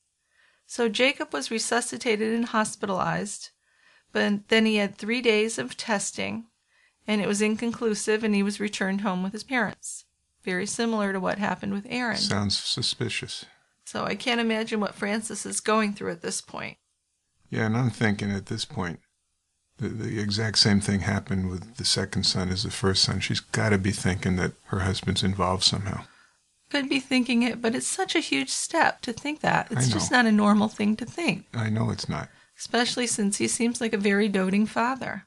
So Jacob was resuscitated and hospitalized, but then he had three days of testing, and it was inconclusive, and he was returned home with his parents. Very similar to what happened with Aaron. Sounds suspicious. So I can't imagine what Frances is going through at this point. Yeah, and I'm thinking at this point, the, the exact same thing happened with the second son as the first son. She's got to be thinking that her husband's involved somehow. Could be thinking it, but it's such a huge step to think that. It's I know. just not a normal thing to think, I know it's not. especially since he seems like a very doting father.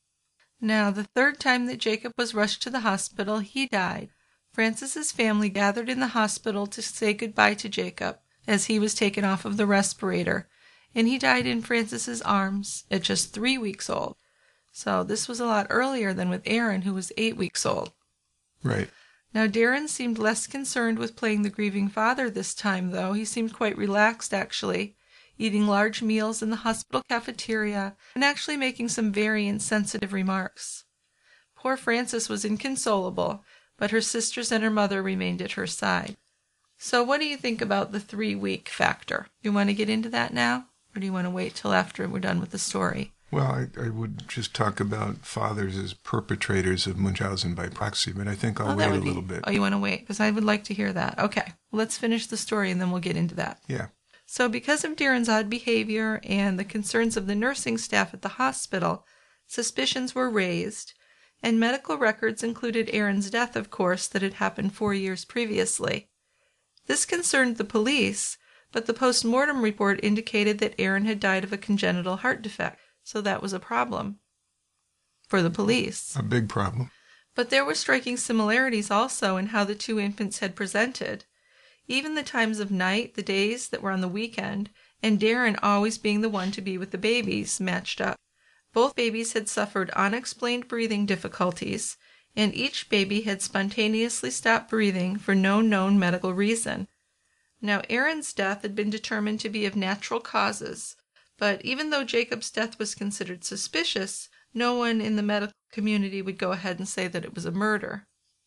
Now, the third time that Jacob was rushed to the hospital, he died. Frances's family gathered in the hospital to say goodbye to Jacob as he was taken off of the respirator, and he died in Frances's arms at just three weeks old. So this was a lot earlier than with Aaron, who was eight weeks old. Right. Now, Darren seemed less concerned with playing the grieving father this time, though. He seemed quite relaxed, actually, eating large meals in the hospital cafeteria and actually making some very insensitive remarks. Poor Frances was inconsolable, but her sisters and her mother remained at her side. So what do you think about the three-week factor? You want to get into that now, or do you want to wait till after we're done with the story? Well, I, I would just talk about fathers as perpetrators of Munchausen by proxy, but I think I'll Oh, wait that a would be- little bit. Oh, you want to wait? Because I would like to hear that. Okay, let's finish the story and then we'll get into that. Yeah. So because of Darren's odd behavior and the concerns of the nursing staff at the hospital, suspicions were raised, and medical records included Aaron's death, of course, that had happened four years previously. This concerned the police, but the post-mortem report indicated that Aaron had died of a congenital heart defect, so that was a problem for the police. A big problem. But there were striking similarities also in how the two infants had presented. Even the times of night, the days that were on the weekend, and Darren always being the one to be with the babies, matched up. Both babies had suffered unexplained breathing difficulties, and each baby had spontaneously stopped breathing for no known medical reason. Now, Aaron's death had been determined to be of natural causes, but even though Jacob's death was considered suspicious, no one in the medical community would go ahead and say that it was a murder.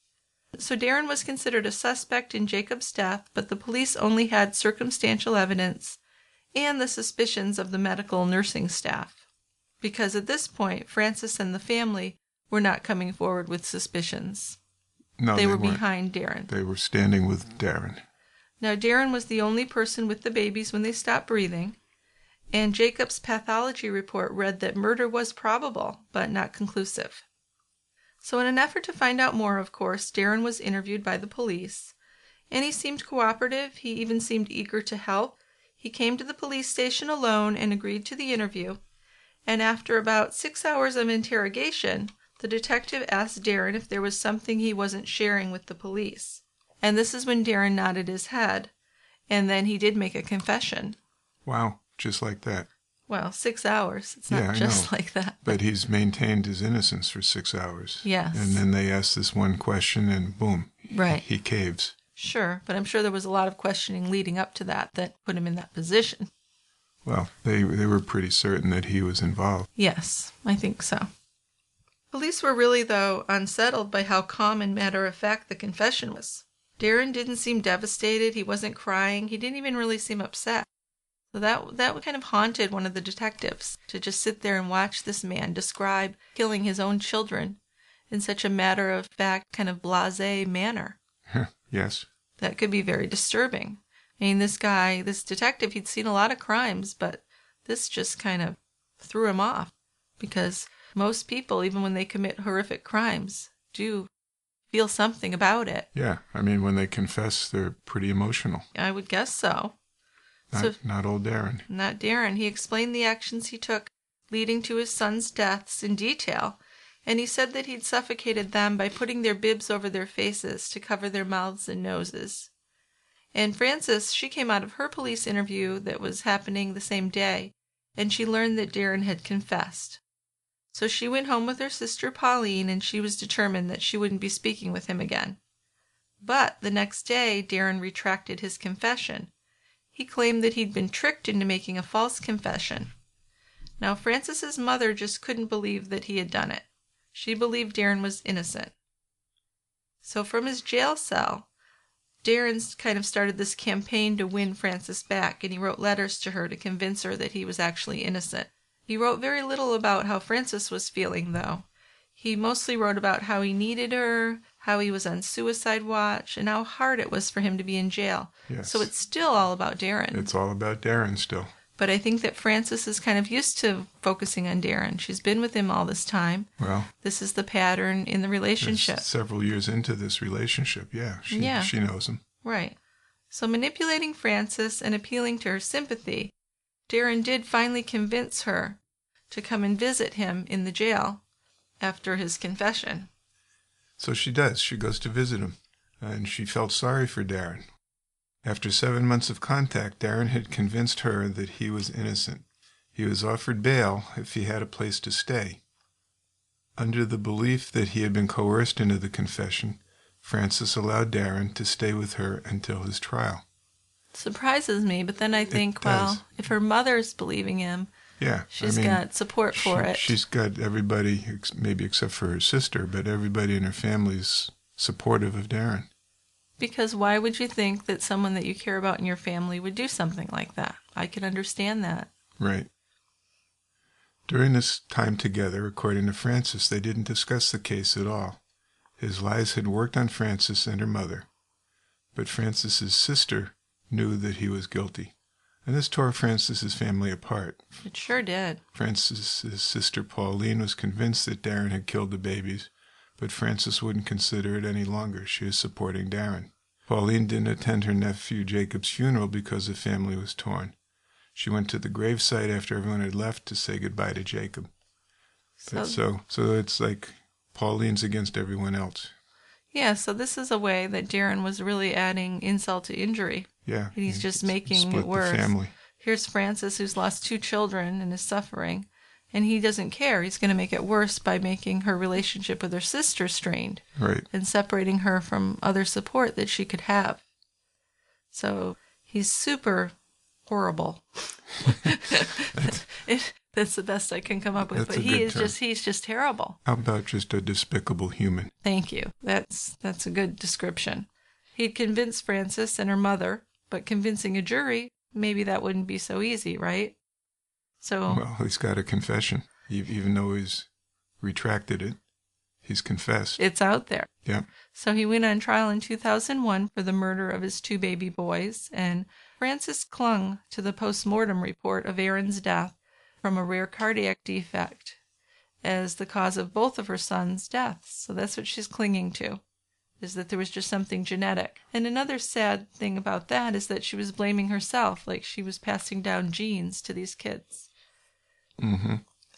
So Darren was considered a suspect in Jacob's death, but the police only had circumstantial evidence and the suspicions of the medical nursing staff, because at this point, Frances and the family were not coming forward with suspicions. No, they, they were weren't. behind Darren. They were standing with Darren. Now, Darren was the only person with the babies when they stopped breathing, and Jacob's pathology report read that murder was probable, but not conclusive. So in an effort to find out more, of course, Darren was interviewed by the police, and he seemed cooperative. He even seemed eager to help. He came to the police station alone and agreed to the interview, and after about six hours of interrogation, The detective asked Darren if there was something he wasn't sharing with the police. And this is when Darren nodded his head, and then he did make a confession. Wow, just like that. Well, six hours. It's not Yeah, I just know. like that. But he's maintained his innocence for six hours. Yes. And then they ask this one question, and boom, Right. he caves. Sure, but I'm sure there was a lot of questioning leading up to that that put him in that position. Well, they they were pretty certain that he was involved. Yes, I think so. Police were really, though, unsettled by how calm and matter-of-fact the confession was. Darren didn't seem devastated. He wasn't crying. He didn't even really seem upset. So that that kind of haunted one of the detectives, to just sit there and watch this man describe killing his own children in such a matter-of-fact, kind of blasé manner. Yes. That could be very disturbing. I mean, this guy, this detective, he'd seen a lot of crimes, but this just kind of threw him off, because most people, even when they commit horrific crimes, do feel something about it. Yeah, I mean, when they confess, they're pretty emotional. I would guess so. Not, So, not old Darren. not Darren. He explained the actions he took leading to his son's deaths in detail, and he said that he'd suffocated them by putting their bibs over their faces to cover their mouths and noses. And Frances, she came out of her police interview that was happening the same day, and she learned that Darren had confessed. So she went home with her sister Pauline, and she was determined that she wouldn't be speaking with him again. But the next day, Darren retracted his confession. He claimed that he'd been tricked into making a false confession. Now, Frances's mother just couldn't believe that he had done it. She believed Darren was innocent. So from his jail cell, Darren kind of started this campaign to win Frances back, and he wrote letters to her to convince her that he was actually innocent. He wrote very little about how Frances was feeling, though. He mostly wrote about how he needed her, how he was on suicide watch, and how hard it was for him to be in jail. Yes. So it's still all about Darren. It's all about Darren still. But I think that Frances is kind of used to focusing on Darren. She's been with him all this time. Well, This is the pattern in the relationship. several years into this relationship, yeah, she, Yeah. she knows him. Right. So manipulating Frances and appealing to her sympathy, Darren did finally convince her to come and visit him in the jail after his confession. So she does. She goes to visit him, and she felt sorry for Darren. After seven months of contact, Darren had convinced her that he was innocent. He was offered bail if he had a place to stay. Under the belief that he had been coerced into the confession, Frances allowed Darren to stay with her until his trial. Surprises me, but then I think, does. well, if her mother's believing him, Yeah, she's I mean, got support for she- it. She's got everybody, ex- maybe except for her sister, but everybody in her family's supportive of Darren. Because why would you think that someone that you care about in your family would do something like that? I can understand that. Right. During this time together, according to Frances, they didn't discuss the case at all. His lies had worked on Frances and her mother, but Frances's sister knew that he was guilty, and this tore Frances's family apart. It sure did. Frances's sister Pauline was convinced that Darren had killed the babies, but Frances wouldn't consider it any longer. She was supporting Darren. Pauline didn't attend her nephew Jacob's funeral because the family was torn. She went to the gravesite after everyone had left to say goodbye to Jacob. So, But so, so it's like Pauline's against everyone else. yeah, so this is a way that Darren was really adding insult to injury. Yeah, And he's he just s- making split it worse. The family. Here's Frances, who's lost two children and is suffering, and he doesn't care. He's going to make it worse by making her relationship with her sister strained Right. and separating her from other support that she could have. So he's super horrible. it, that's the best I can come up with. That's But a he good is term. just he's just terrible. How about just a despicable human? Thank you. That's that's a good description. He'd convinced Frances and her mother, but convincing a jury, maybe that wouldn't be so easy, right? So Well, he's got a confession. E- Even though he's retracted it, he's confessed. it's out there. Yeah. So he went on trial in two thousand one for the murder of his two baby boys, and Frances clung to the post-mortem report of Aaron's death from a rare cardiac defect as the cause of both of her sons' deaths. So that's what she's clinging to, is that there was just something genetic. And another sad thing about that is that she was blaming herself, like she was passing down genes to these kids. Mm-hmm.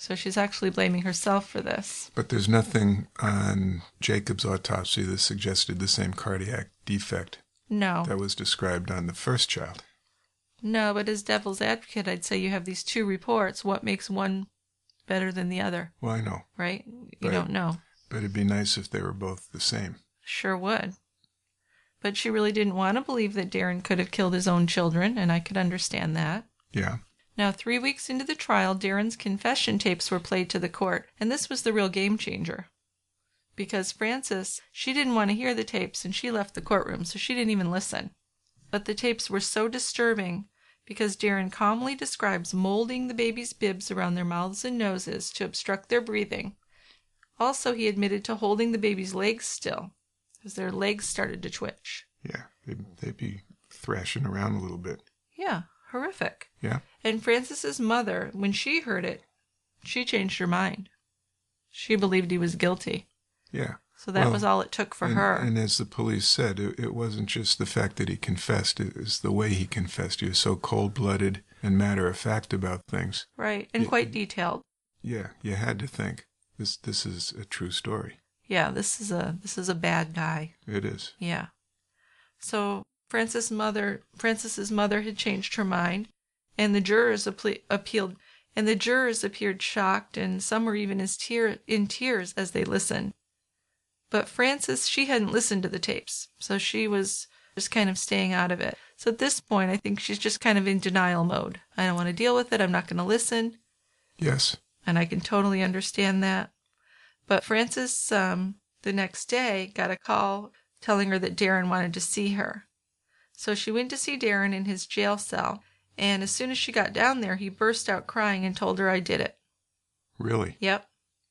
So she's actually blaming herself for this. But there's nothing on Jacob's autopsy that suggested the same cardiac defect No. that was described on the first child. No, but as devil's advocate, I'd say you have these two reports. What makes one better than the other? Well, I know. Right? You But- don't know. But it'd be nice if they were both the same. Sure would. But she really didn't want to believe that Darren could have killed his own children, and I could understand that. Yeah. Now, three weeks into the trial, Darren's confession tapes were played to the court, and this was the real game changer. Because Frances, she didn't want to hear the tapes, and she left the courtroom, so she didn't even listen. But the tapes were so disturbing because Darren calmly describes molding the baby's bibs around their mouths and noses to obstruct their breathing. Also, he admitted to holding the baby's legs still, because their legs started to twitch. Yeah. They'd, they'd be thrashing around a little bit. Yeah, horrific. Yeah. And Frances's mother, when she heard it, she changed her mind. She believed he was guilty. Yeah. So that Well, was all it took for and, her. And as the police said, it, it wasn't just the fact that he confessed, it was the way he confessed. He was so cold-blooded and matter-of-fact about things. Right, and Yeah. quite detailed. Yeah, you had to think, this this is a true story. Yeah, this is a this is a bad guy. It is. Yeah. So Frances' mother, Frances's mother had changed her mind, and the jurors appe- appealed, and the jurors appeared shocked, and some were even as tear, in tears as they listened. But Frances, she hadn't listened to the tapes, so she was just kind of staying out of it. So at this point, I think she's just kind of in denial mode. I don't want to deal with it. I'm not going to listen. Yes. And I can totally understand that. But Frances, um, the next day, got a call telling her that Darren wanted to see her. So she went to see Darren in his jail cell, and as soon as she got down there, he burst out crying and told her I did it. Really? Yep.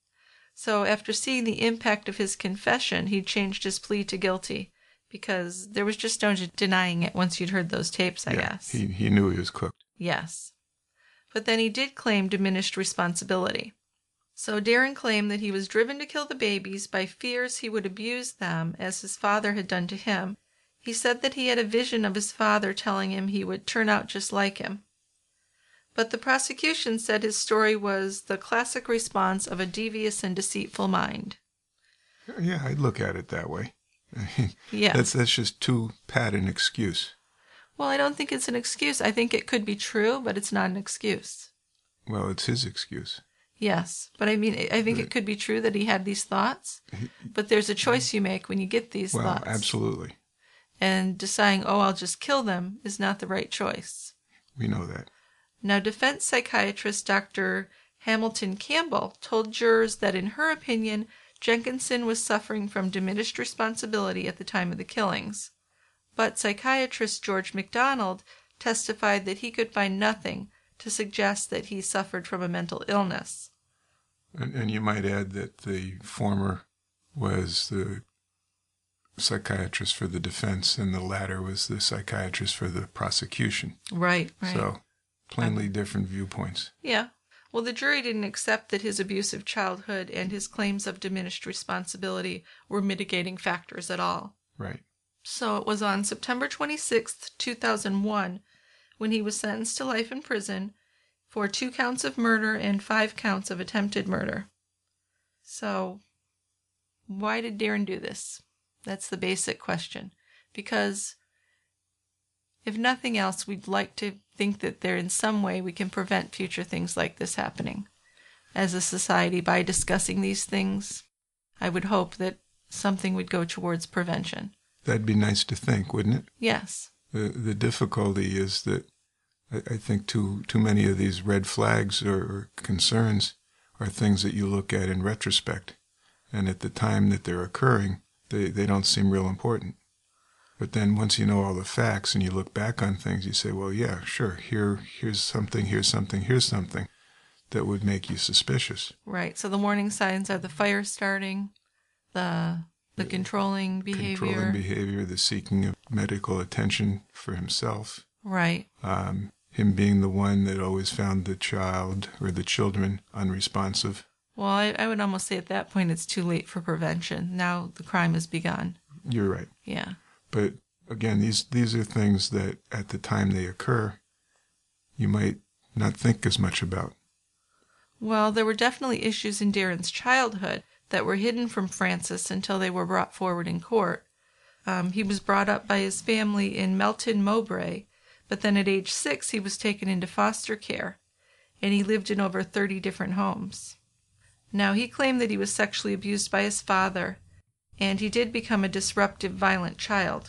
So after seeing the impact of his confession, he changed his plea to guilty, because there was just no denying it once you'd heard those tapes, I yeah, guess. He, he knew he was cooked. Yes. But then he did claim diminished responsibility. So Darren claimed that he was driven to kill the babies by fears he would abuse them as his father had done to him. He said that he had a vision of his father telling him he would turn out just like him. But the prosecution said his story was the classic response of a devious and deceitful mind. Yeah, I'd look at it that way. Yeah. That's, that's just too pat an excuse. Well, I don't think it's an excuse. I think it could be true, but it's not an excuse. Well, it's his excuse. Yes, but I mean, I think it could be true that he had these thoughts, but there's a choice you make when you get these Well, thoughts. absolutely. And deciding, oh, I'll just kill them is not the right choice. We know that. Now, defense psychiatrist Doctor Hamilton Campbell told jurors that in her opinion, Jenkinson was suffering from diminished responsibility at the time of the killings. But psychiatrist George MacDonald testified that he could find nothing to suggest that he suffered from a mental illness. And, and you might add that the former was the psychiatrist for the defense and the latter was the psychiatrist for the prosecution. Right, right. So, plainly different viewpoints. Yeah. Well, the jury didn't accept that his abusive childhood and his claims of diminished responsibility were mitigating factors at all. Right. So it was on September twenty-sixth, two thousand one, when he was sentenced to life in prison for two counts of murder and five counts of attempted murder. So, why did Darren do this? That's the basic question. Because, if nothing else, we'd like to think that there in some way we can prevent future things like this happening. As a society, by discussing these things, I would hope that something would go towards prevention. That'd be nice to think, wouldn't it? Yes. The the difficulty is that I, I think too too many of these red flags or, or concerns are things that you look at in retrospect, and at the time that they're occurring, they, they don't seem real important. But then once you know all the facts and you look back on things, you say, well, yeah, sure, here here's something, here's something, here's something that would make you suspicious. Right. So the warning signs are the fire starting, the the controlling behavior. Controlling behavior, the seeking of medical attention for himself. Right. Um, him being the one that always found the child or the children unresponsive. Well, I, I would almost say at that point it's too late for prevention. Now the crime has begun. You're right. Yeah. But again, these these are things that at the time they occur, you might not think as much about. Well, there were definitely issues in Darren's childhood that were hidden from Frances until they were brought forward in court. Um, he was brought up by his family in Melton Mowbray, but then at age six he was taken into foster care, and he lived in over thirty different homes. Now, he claimed that he was sexually abused by his father, and he did become a disruptive, violent child.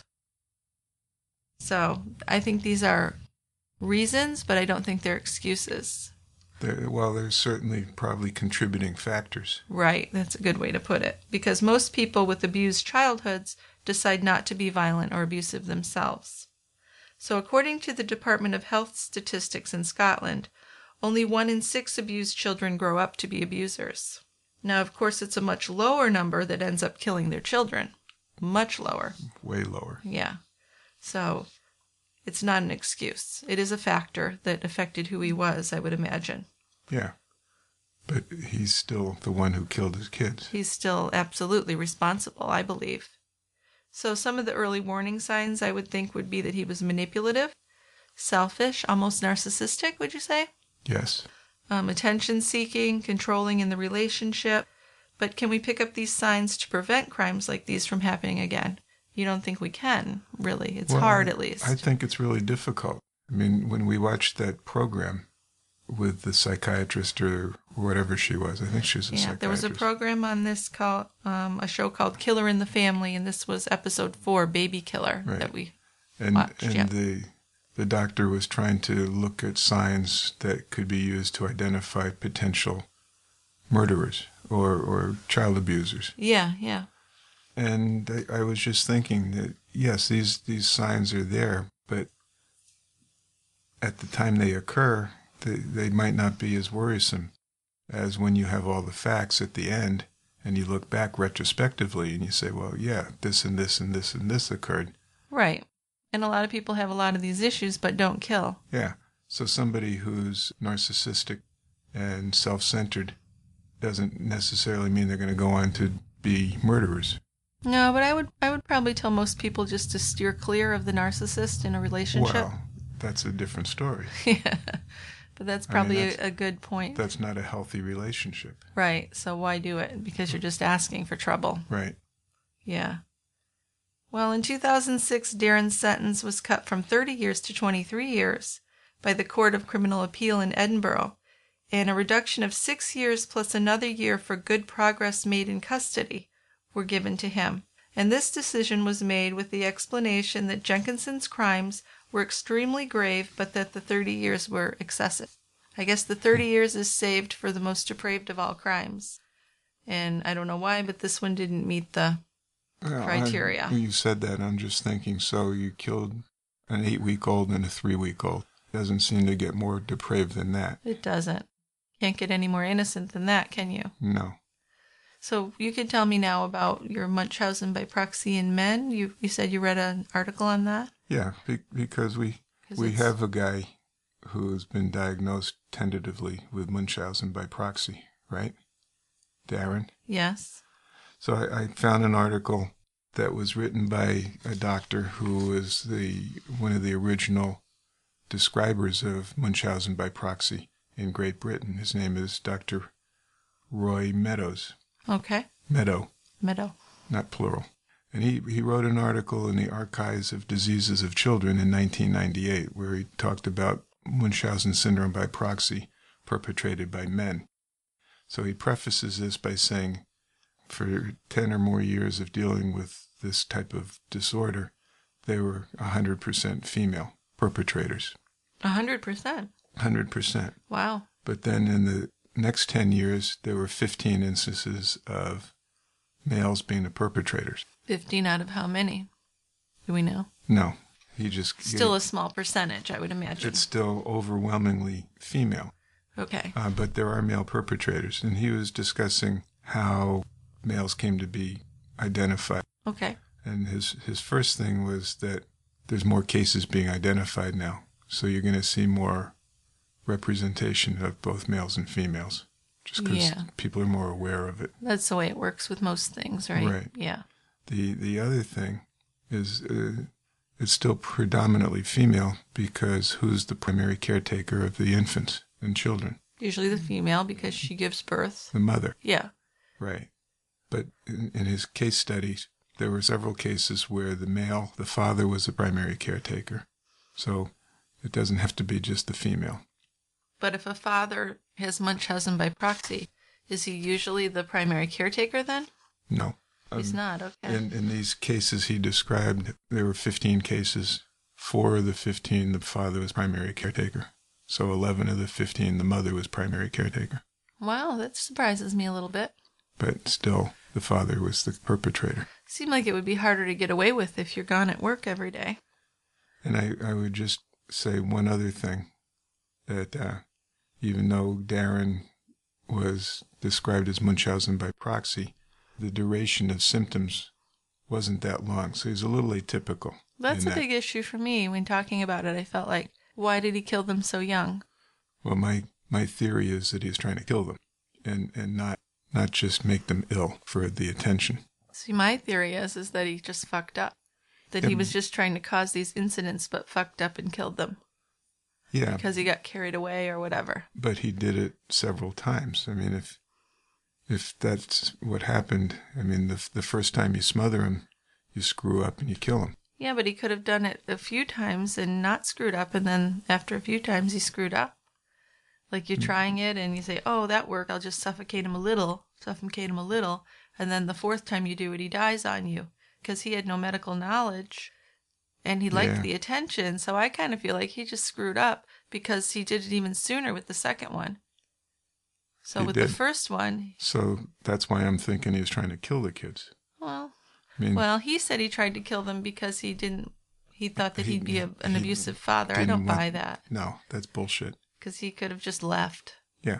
So, I think these are reasons, but I don't think they're excuses. There, well, there's certainly probably contributing factors. Right, that's a good way to put it. Because most people with abused childhoods decide not to be violent or abusive themselves. So according to the Department of Health statistics in Scotland, only one in six abused children grow up to be abusers. Now, of course, it's a much lower number that ends up killing their children. Much lower. Way lower. Yeah. So it's not an excuse. It is a factor that affected who he was, I would imagine. Yeah. But he's still the one who killed his kids. He's still absolutely responsible, I believe. So some of the early warning signs I would think would be that he was manipulative, selfish, almost narcissistic, would you say? Yes. Um, attention-seeking, controlling in the relationship. But can we pick up these signs to prevent crimes like these from happening again? You don't think we can, really? It's well, hard, at least. I think it's really difficult. I mean, when we watched that program with the psychiatrist or whatever she was, I think she was a yeah, psychiatrist. There was a program on this called, um, a show called Killer in the Family, and this was episode four, Baby Killer, right. that we and, watched. And yeah. the the doctor was trying to look at signs that could be used to identify potential murderers or, or child abusers. Yeah, yeah. And I, I was just thinking that, yes, these, these signs are there, but at the time they occur, they, they might not be as worrisome as when you have all the facts at the end and you look back retrospectively and you say, well, yeah, this and this and this and this occurred. Right. And a lot of people have a lot of these issues but don't kill. Yeah. So somebody who's narcissistic and self-centered doesn't necessarily mean they're going to go on to be murderers. No, but I would I would probably tell most people just to steer clear of the narcissist in a relationship. Well, that's a different story. Yeah. But that's probably I mean, that's, a, a good point. That's not a healthy relationship. Right. So why do it? Because you're just asking for trouble. Right. Yeah. Well, in two thousand six, Darren's sentence was cut from thirty years to twenty-three years by the Court of Criminal Appeal in Edinburgh, and a reduction of six years plus another year for good progress made in custody were given to him. And this decision was made with the explanation that Jenkinson's crimes were extremely grave, but that the thirty years were excessive. I guess the thirty years is saved for the most depraved of all crimes. And I don't know why, but this one didn't meet the well, criteria. I, when you said that, I'm just thinking, so you killed an eight-week-old and a three-week-old. Doesn't seem to get more depraved than that. It doesn't. Can't get any more innocent than that, can you? No. So you can tell me now about your Munchausen by proxy in men. You you said you read an article on that? Yeah, be, because we we it's... have a guy who's been diagnosed tentatively with Munchausen by proxy, right? Darren? Yes. So I, I found an article that was written by a doctor who was the one of the original describers of Munchausen by proxy in Great Britain. His name is Doctor Roy Meadows. Okay. Meadow. Meadow. Not plural. And he, he wrote an article in the Archives of Diseases of Children in nineteen ninety-eight where he talked about Munchausen syndrome by proxy perpetrated by men. So he prefaces this by saying, for ten or more years of dealing with this type of disorder, they were one hundred percent female perpetrators. one hundred percent? one hundred percent. Wow. But then in the next ten years, there were fifteen instances of males being the perpetrators. fifteen out of how many? Do we know? No. He just Still he, a small percentage, I would imagine. It's still overwhelmingly female. Okay. Uh, but there are male perpetrators. And he was discussing how males came to be identified. Okay. And his, his first thing was that there's more cases being identified now. So you're going to see more representation of both males and females. Just because yeah. people are more aware of it. That's the way it works with most things, right? Right. Yeah. The the other thing is uh, it's still predominantly female because who's the primary caretaker of the infants and children? Usually the female, because she gives birth. The mother. Yeah. Right. But in, in his case studies, there were several cases where the male, the father, was the primary caretaker. So it doesn't have to be just the female. But if a father has Munchausen by proxy, is he usually the primary caretaker then? No. He's Um, not, okay. In, in these cases he described, there were fifteen cases. Four of the fifteen, the father was primary caretaker. So eleven of the fifteen, the mother was primary caretaker. Wow, that surprises me a little bit. But still, the father was the perpetrator. Seemed like it would be harder to get away with if you're gone at work every day. And I, I would just say one other thing, that uh, even though Darren was described as Munchausen by proxy, the duration of symptoms wasn't that long, so he's a little atypical. That's in a that. big issue for me when talking about it. I felt like, why did he kill them so young? Well, my, my theory is that he's trying to kill them and, and not, not just make them ill for the attention. See, my theory is, is that he just fucked up. That he And- was just trying to cause these incidents, but fucked up and killed them. Yeah, Because he got carried away or whatever. but he did it several times. I mean, if if that's what happened, I mean, the the first time you smother him, you screw up and you kill him. Yeah, but he could have done it a few times and not screwed up, and then after a few times he screwed up. Like you're trying it and you say, oh, that worked, I'll just suffocate him a little, suffocate him a little, and then the fourth time you do it, he dies on you. Because he had no medical knowledge, and he liked Yeah. the attention, so I kind of feel like he just screwed up because he did it even sooner with the second one. So He with did. the first one, So that's why I'm thinking he was trying to kill the kids. well, I mean, well, he said he tried to kill them because he didn't, he thought that He- he'd be a, an he abusive father. I didn't don't want- buy that, no, that's bullshit. because he could have just left. Yeah.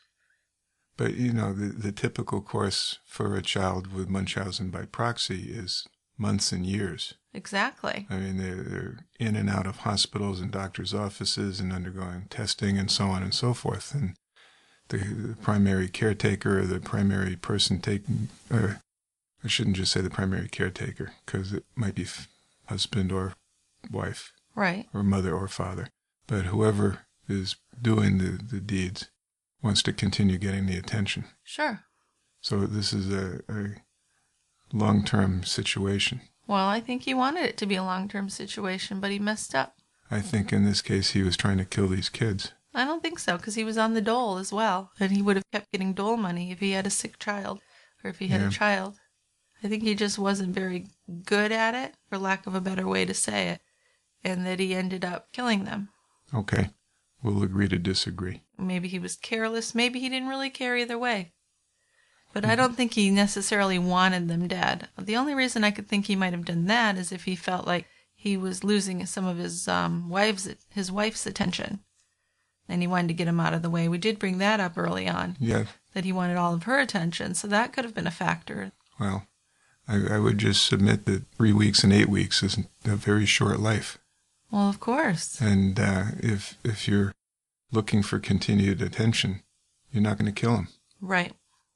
But, you know, the, the typical course for a child with Munchausen by proxy is months and years. Exactly. I mean, they're, they're in and out of hospitals and doctors' offices and undergoing testing and so on and so forth. And the, the primary caretaker or the primary person taking, or I shouldn't just say the primary caretaker, because it might be f- husband or wife Right. or mother or father. But whoever is doing the, the deeds wants to continue getting the attention. Sure. So this is a, a long-term situation. Well, I think he wanted it to be a long-term situation, but he messed up. I think in this case he was trying to kill these kids. I don't think so, because he was on the dole as well, and he would have kept getting dole money if he had a sick child, or if he had Yeah. a child. I think he just wasn't very good at it, for lack of a better way to say it, and that he ended up killing them. Okay, we'll agree to disagree. Maybe he was careless, maybe he didn't really care either way. But I don't think he necessarily wanted them dead. The only reason I could think he might have done that is if he felt like he was losing some of his um, wife's his wife's attention, and he wanted to get him out of the way. We did bring that up early on, Yeah, that he wanted all of her attention, so that could have been a factor. well, I, I would just submit that three weeks and eight weeks is a very short life. Well, of course. And uh, if if you're looking for continued attention, you're not going to kill him. Right.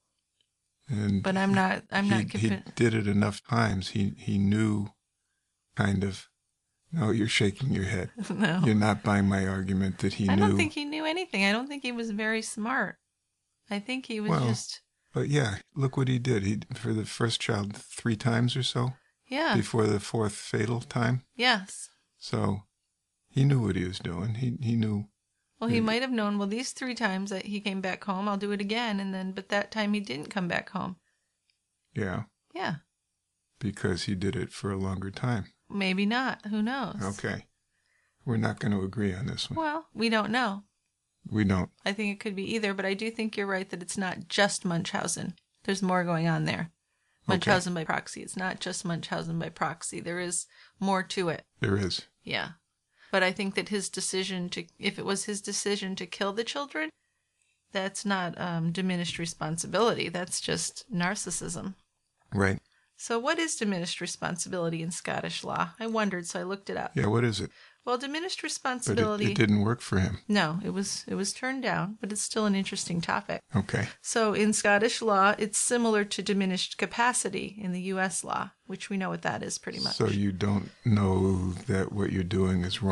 And But I'm not I'm he, not he convinced. did it enough times. He he knew, kind of. No, you're shaking your head. No. You're not buying my argument that he I knew. don't think he knew anything. I don't think he was very smart. I think he was Well, just But yeah, look what he did. He for the first child three times or so yeah. before the fourth fatal time. Yes. So he knew what he was doing. He he knew. Well, he Yeah. might have known, well, these three times that he came back home, I'll do it again. And then, but that time he didn't come back home. Yeah, Yeah. because he did it for a longer time. Maybe not. Who knows? Okay, we're not going to agree on this one. Well, we don't know. We don't. I think it could be either, but I do think you're right that it's not just Munchausen. There's more going on there. Munchausen by proxy. It's not just Munchausen by proxy. There is more to it. There is. Yeah. But I think that his decision to, if it was his decision to kill the children, that's not um, diminished responsibility. That's just narcissism. Right. So what is diminished responsibility in Scottish law? I wondered, so I looked it up. Yeah. What is it? Well, diminished But it, responsibility. it didn't work for him. No, it was it was turned down, but it's still an interesting topic. Okay. So in Scottish law, it's similar to diminished capacity in the U S law, which we know what that is pretty much. So you don't know that what you're doing is wrong.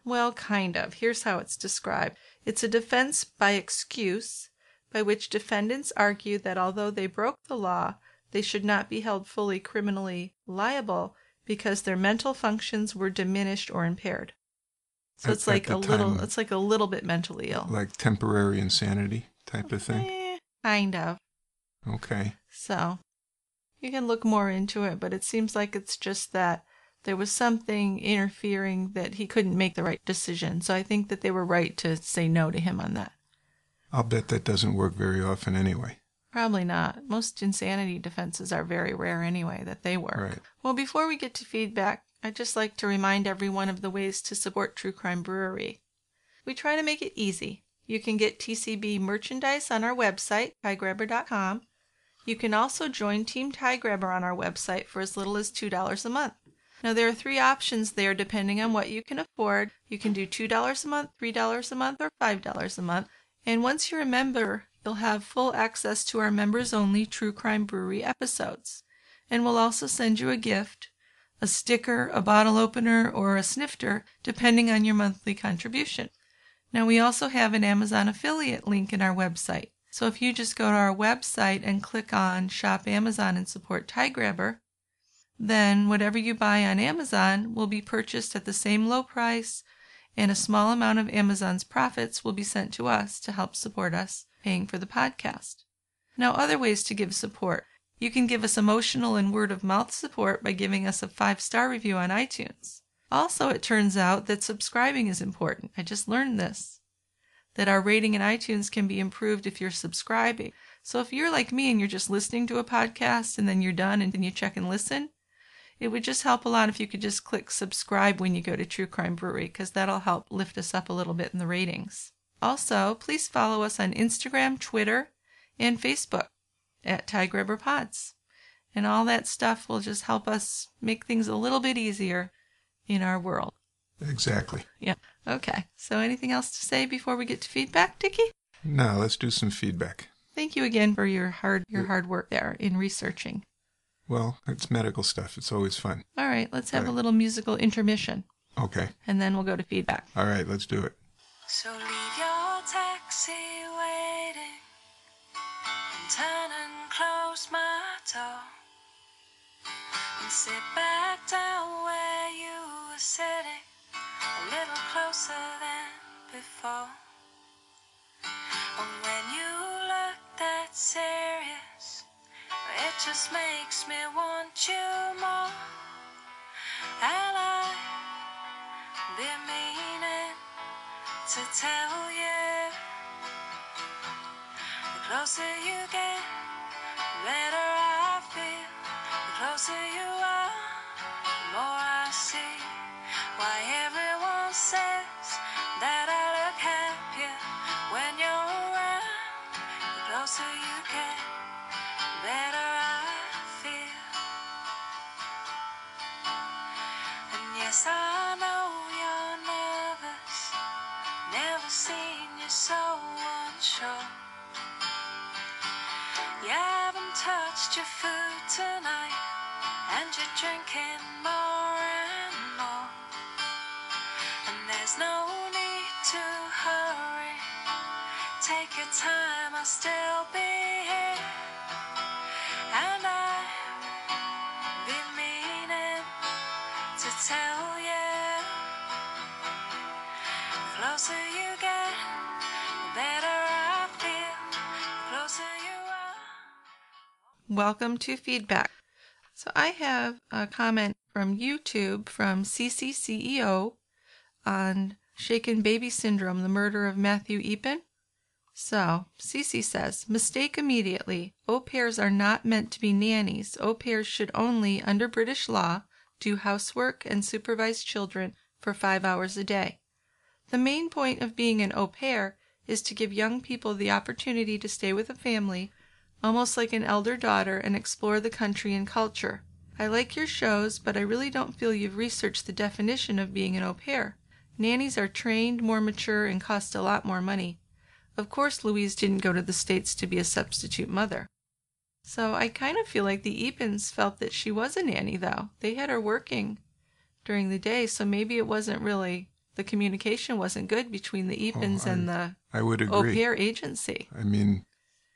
Well, kind of. Here's how it's described. It's a defense by excuse, by which defendants argue that although they broke the law, they should not be held fully criminally liable because their mental functions were diminished or impaired. So At- it's like at a the little, time, it's like a little bit mentally ill. Like temporary insanity type of thing? Eh, kind of. Okay. So you can look more into it, but it seems like it's just that there was something interfering that he couldn't make the right decision. So I think that they were right to say no to him on that. I'll bet that doesn't work very often anyway. Probably not. Most insanity defenses are very rare anyway that they work. Right. Well, before we get to feedback, I'd just like to remind everyone of the ways to support True Crime Brewery. We try to make it easy. You can get T C B merchandise on our website, tie grabber dot com. You can also join Team Tie Grabber on our website for as little as two dollars a month. Now, there are three options there depending on what you can afford. You can do two dollars a month, three dollars a month, or five dollars a month. And once you're a member, you'll have full access to our members-only True Crime Brewery episodes. And we'll also send you a gift, a sticker, a bottle opener, or a snifter, depending on your monthly contribution. Now, we also have an Amazon affiliate link in our website. So if you just go to our website and click on Shop Amazon and Support Tie Grabber, then whatever you buy on Amazon will be purchased at the same low price, and a small amount of Amazon's profits will be sent to us to help support us paying for the podcast. Now, other ways to give support. You can give us emotional and word-of-mouth support by giving us a five-star review on iTunes. Also, it turns out that subscribing is important. I just learned this, that our rating in iTunes can be improved if you're subscribing. So if you're like me and you're just listening to a podcast and then you're done and then you check and listen, it would just help a lot if you could just click subscribe when you go to True Crime Brewery, because that'll help lift us up a little bit in the ratings. Also, please follow us on Instagram, Twitter, and Facebook at Tie Grabber Pods. And all that stuff will just help us make things a little bit easier in our world. Exactly. Yeah. Okay. So anything else to say before we get to feedback, Dickie? Now, let's do some feedback. Thank you again for your hard your hard work there in researching. Well, it's medical stuff. It's always fun. All right, let's have Right. a little musical intermission, Okay. and then we'll go to feedback. All right, let's do it. So leave your taxi waiting and turn and close my door and sit back down where you were sitting, a little closer than before. And when you look that serious, it just makes me want you more. And I've been meaning to tell you, the closer you get, the better I feel. The closer you are, the more I see why everyone says that I look happier when you're around. The closer you get, the better I feel. And yes, I know you're nervous, never seen you so unsure. You haven't touched your food tonight, and you're drinking more and more. And there's no need to hurry, take your time, I'll still be here. And I've been meaning to tell you, the closer you get, the better I feel. The closer you are. Welcome to feedback. So I have a comment from YouTube from C C C E O on Shaken Baby Syndrome, the murder of Matthew Eapen. So, Cece says, mistake immediately. Au pairs are not meant to be nannies. Au pairs should only, under British law, do housework and supervise children for five hours a day. The main point of being an au pair is to give young people the opportunity to stay with a family, almost like an elder daughter, and explore the country and culture. I like your shows, but I really don't feel you've researched the definition of being an au pair. Nannies are trained, more mature, and cost a lot more money. Of course, Louise didn't go to the States to be a substitute mother. So I kind of feel like the Eapens felt that she was a nanny, though. They had her working during the day, so maybe it wasn't really the communication wasn't good between the Epens Oh, I- and the I would au agree. pair agency. I mean,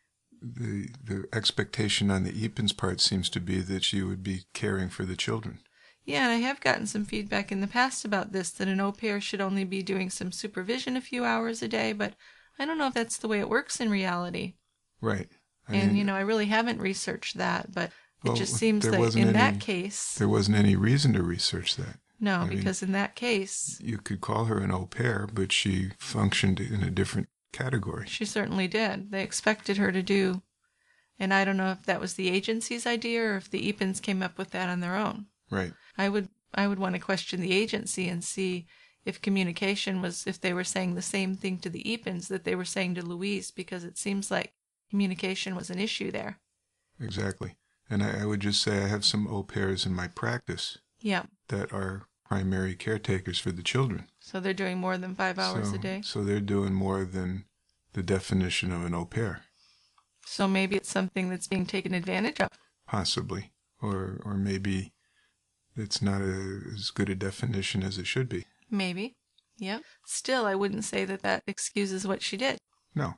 the the expectation on the Epens' part seems to be that she would be caring for the children. Yeah, and I have gotten some feedback in the past about this, that an au pair should only be doing some supervision a few hours a day, but I don't know if that's the way it works in reality. Right. I and, mean, you know, I really haven't researched that, but it well, just seems there that wasn't in that any- case, there wasn't any reason to research that. no, I mean, because in that case, you could call her an au pair, but she functioned in a different category. she certainly did. They expected her to do, and I don't know if that was the agency's idea or if the Epens came up with that on their own. Right. I would I would want to question the agency and see if communication was, if they were saying the same thing to the Epens that they were saying to Louise, because it seems like communication was an issue there. Exactly. And I, I would just say I have some au pairs in my practice Yeah. that are primary caretakers for the children. So they're doing more than five hours so, a day. So they're doing more than the definition of an au pair, So maybe it's something that's being taken advantage of. possibly. Or or maybe it's not a, as good a definition as it should be. Maybe. Yep. Still, I wouldn't say that that excuses what she did. No.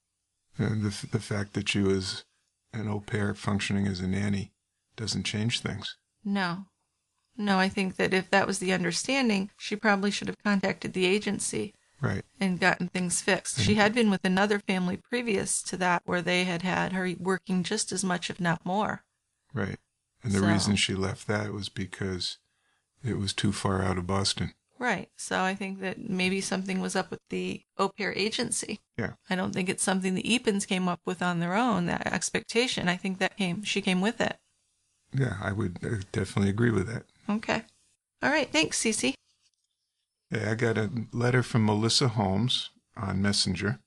And the, the fact that she was an au pair functioning as a nanny doesn't change things. No. No, I think that if that was the understanding, she probably should have contacted the agency Right. and gotten things fixed. She had been with another family previous to that where they had had her working just as much, if not more. Right. And the So- reason she left that was because it was too far out of Boston. Right. So I think that maybe something was up with the au pair agency. Yeah. I don't think it's something the Epens came up with on their own, that expectation. I think that came, she came with it. Yeah, I would uh, definitely agree with that. Okay. All right. Thanks, Cece. Yeah, I got a letter from Melissa Holmes on Messenger.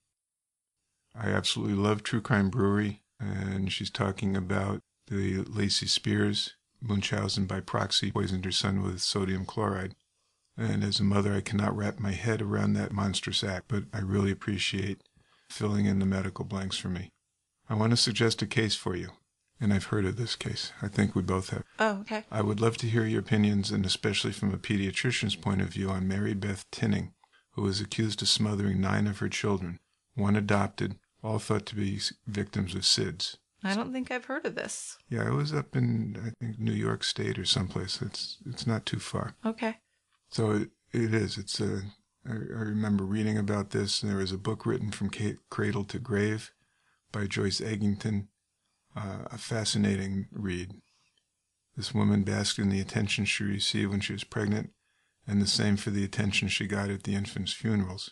I absolutely love True Crime Brewery, and she's talking about the Lacey Spears, Munchausen by proxy, poisoned her son with sodium chloride. And as a mother, I cannot wrap my head around that monstrous act, but I really appreciate filling in the medical blanks for me. I want to suggest a case for you, and I've heard of this case. I think we both have. Oh, okay. I would love to hear your opinions, and especially from a pediatrician's point of view, on Mary Beth Tinning, who was accused of smothering nine of her children, one adopted, all thought to be victims of S I D S. I don't think I've heard of this. Yeah, it was up in, I think, New York State or someplace. It's it's not too far. Okay. So it, it is. It's a. I, I remember reading about this, and there was a book written From Cradle to Grave by Joyce Eggington. Uh, a fascinating read. This woman basked in the attention she received when she was pregnant, and the same for the attention she got at the infant's funerals.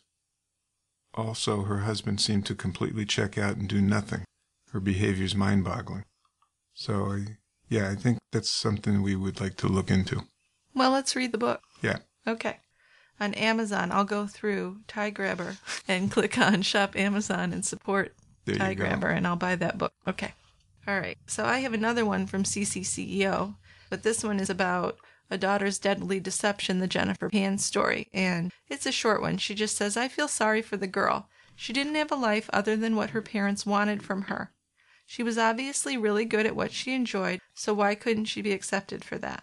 Also, her husband seemed to completely check out and do nothing. Her behavior's mind-boggling. So, I, yeah, I think that's something we would like to look into. Well, let's read the book. Yeah. Okay. On Amazon, I'll go through Tie Grabber and click on Shop Amazon and support There Tie you go. Grabber, and I'll buy that book. Okay. All right. So I have another one from C C C E O, but this one is about A Daughter's Deadly Deception, the Jennifer Pan story. And it's a short one. She just says, I feel sorry for the girl. She didn't have a life other than what her parents wanted from her. She was obviously really good at what she enjoyed, so why couldn't she be accepted for that?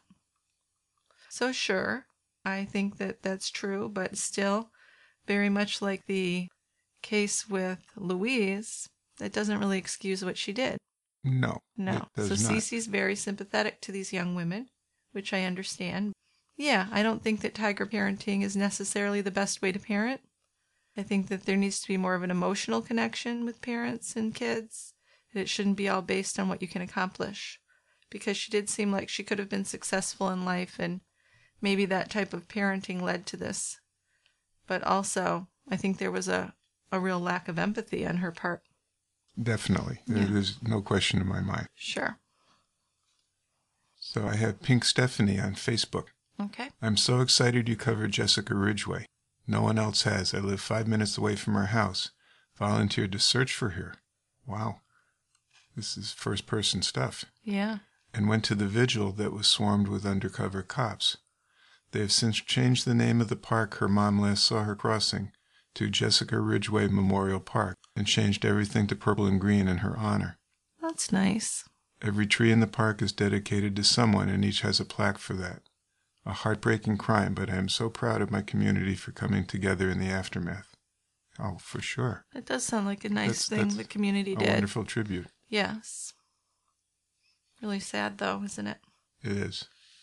So sure, I think that that's true, but still, very much like the case with Louise, that doesn't really excuse what she did. No. No. It So does not. Cece's very sympathetic to these young women, which I understand. Yeah, I don't think that tiger parenting is necessarily the best way to parent. I think that there needs to be more of an emotional connection with parents and kids, and it shouldn't be all based on what you can accomplish. Because she did seem like she could have been successful in life, and maybe that type of parenting led to this. But also, I think there was a, a real lack of empathy on her part. Definitely. There, Yeah. There's no question in my mind. Sure. So I have Pink Stephanie on Facebook. Okay. I'm so excited you covered Jessica Ridgway. No one else has. I live five minutes away from her house. Volunteered to search for her. Wow. This is first-person stuff. Yeah. And went to the vigil that was swarmed with undercover cops. They have since changed the name of the park her mom last saw her crossing to Jessica Ridgway Memorial Park and changed everything to purple and green in her honor. That's nice. Every tree in the park is dedicated to someone, and each has a plaque for that. A heartbreaking crime, but I am so proud of my community for coming together in the aftermath. Oh, for sure. It does sound like a nice That's- thing that's the community A did. wonderful tribute. Yes. Really sad, though, isn't it? It is.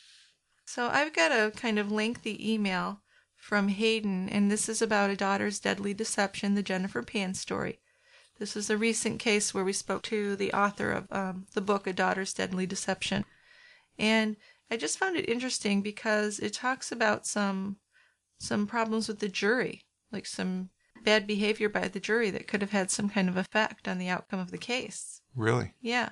So I've got a kind of lengthy email from Hayden, and this is about A Daughter's Deadly Deception, the Jennifer Pan story. This is a recent case where we spoke to the author of um, the book, A Daughter's Deadly Deception. And I just found it interesting because it talks about some some problems with the jury, like some bad behavior by the jury that could have had some kind of effect on the outcome of the case. Really? Yeah.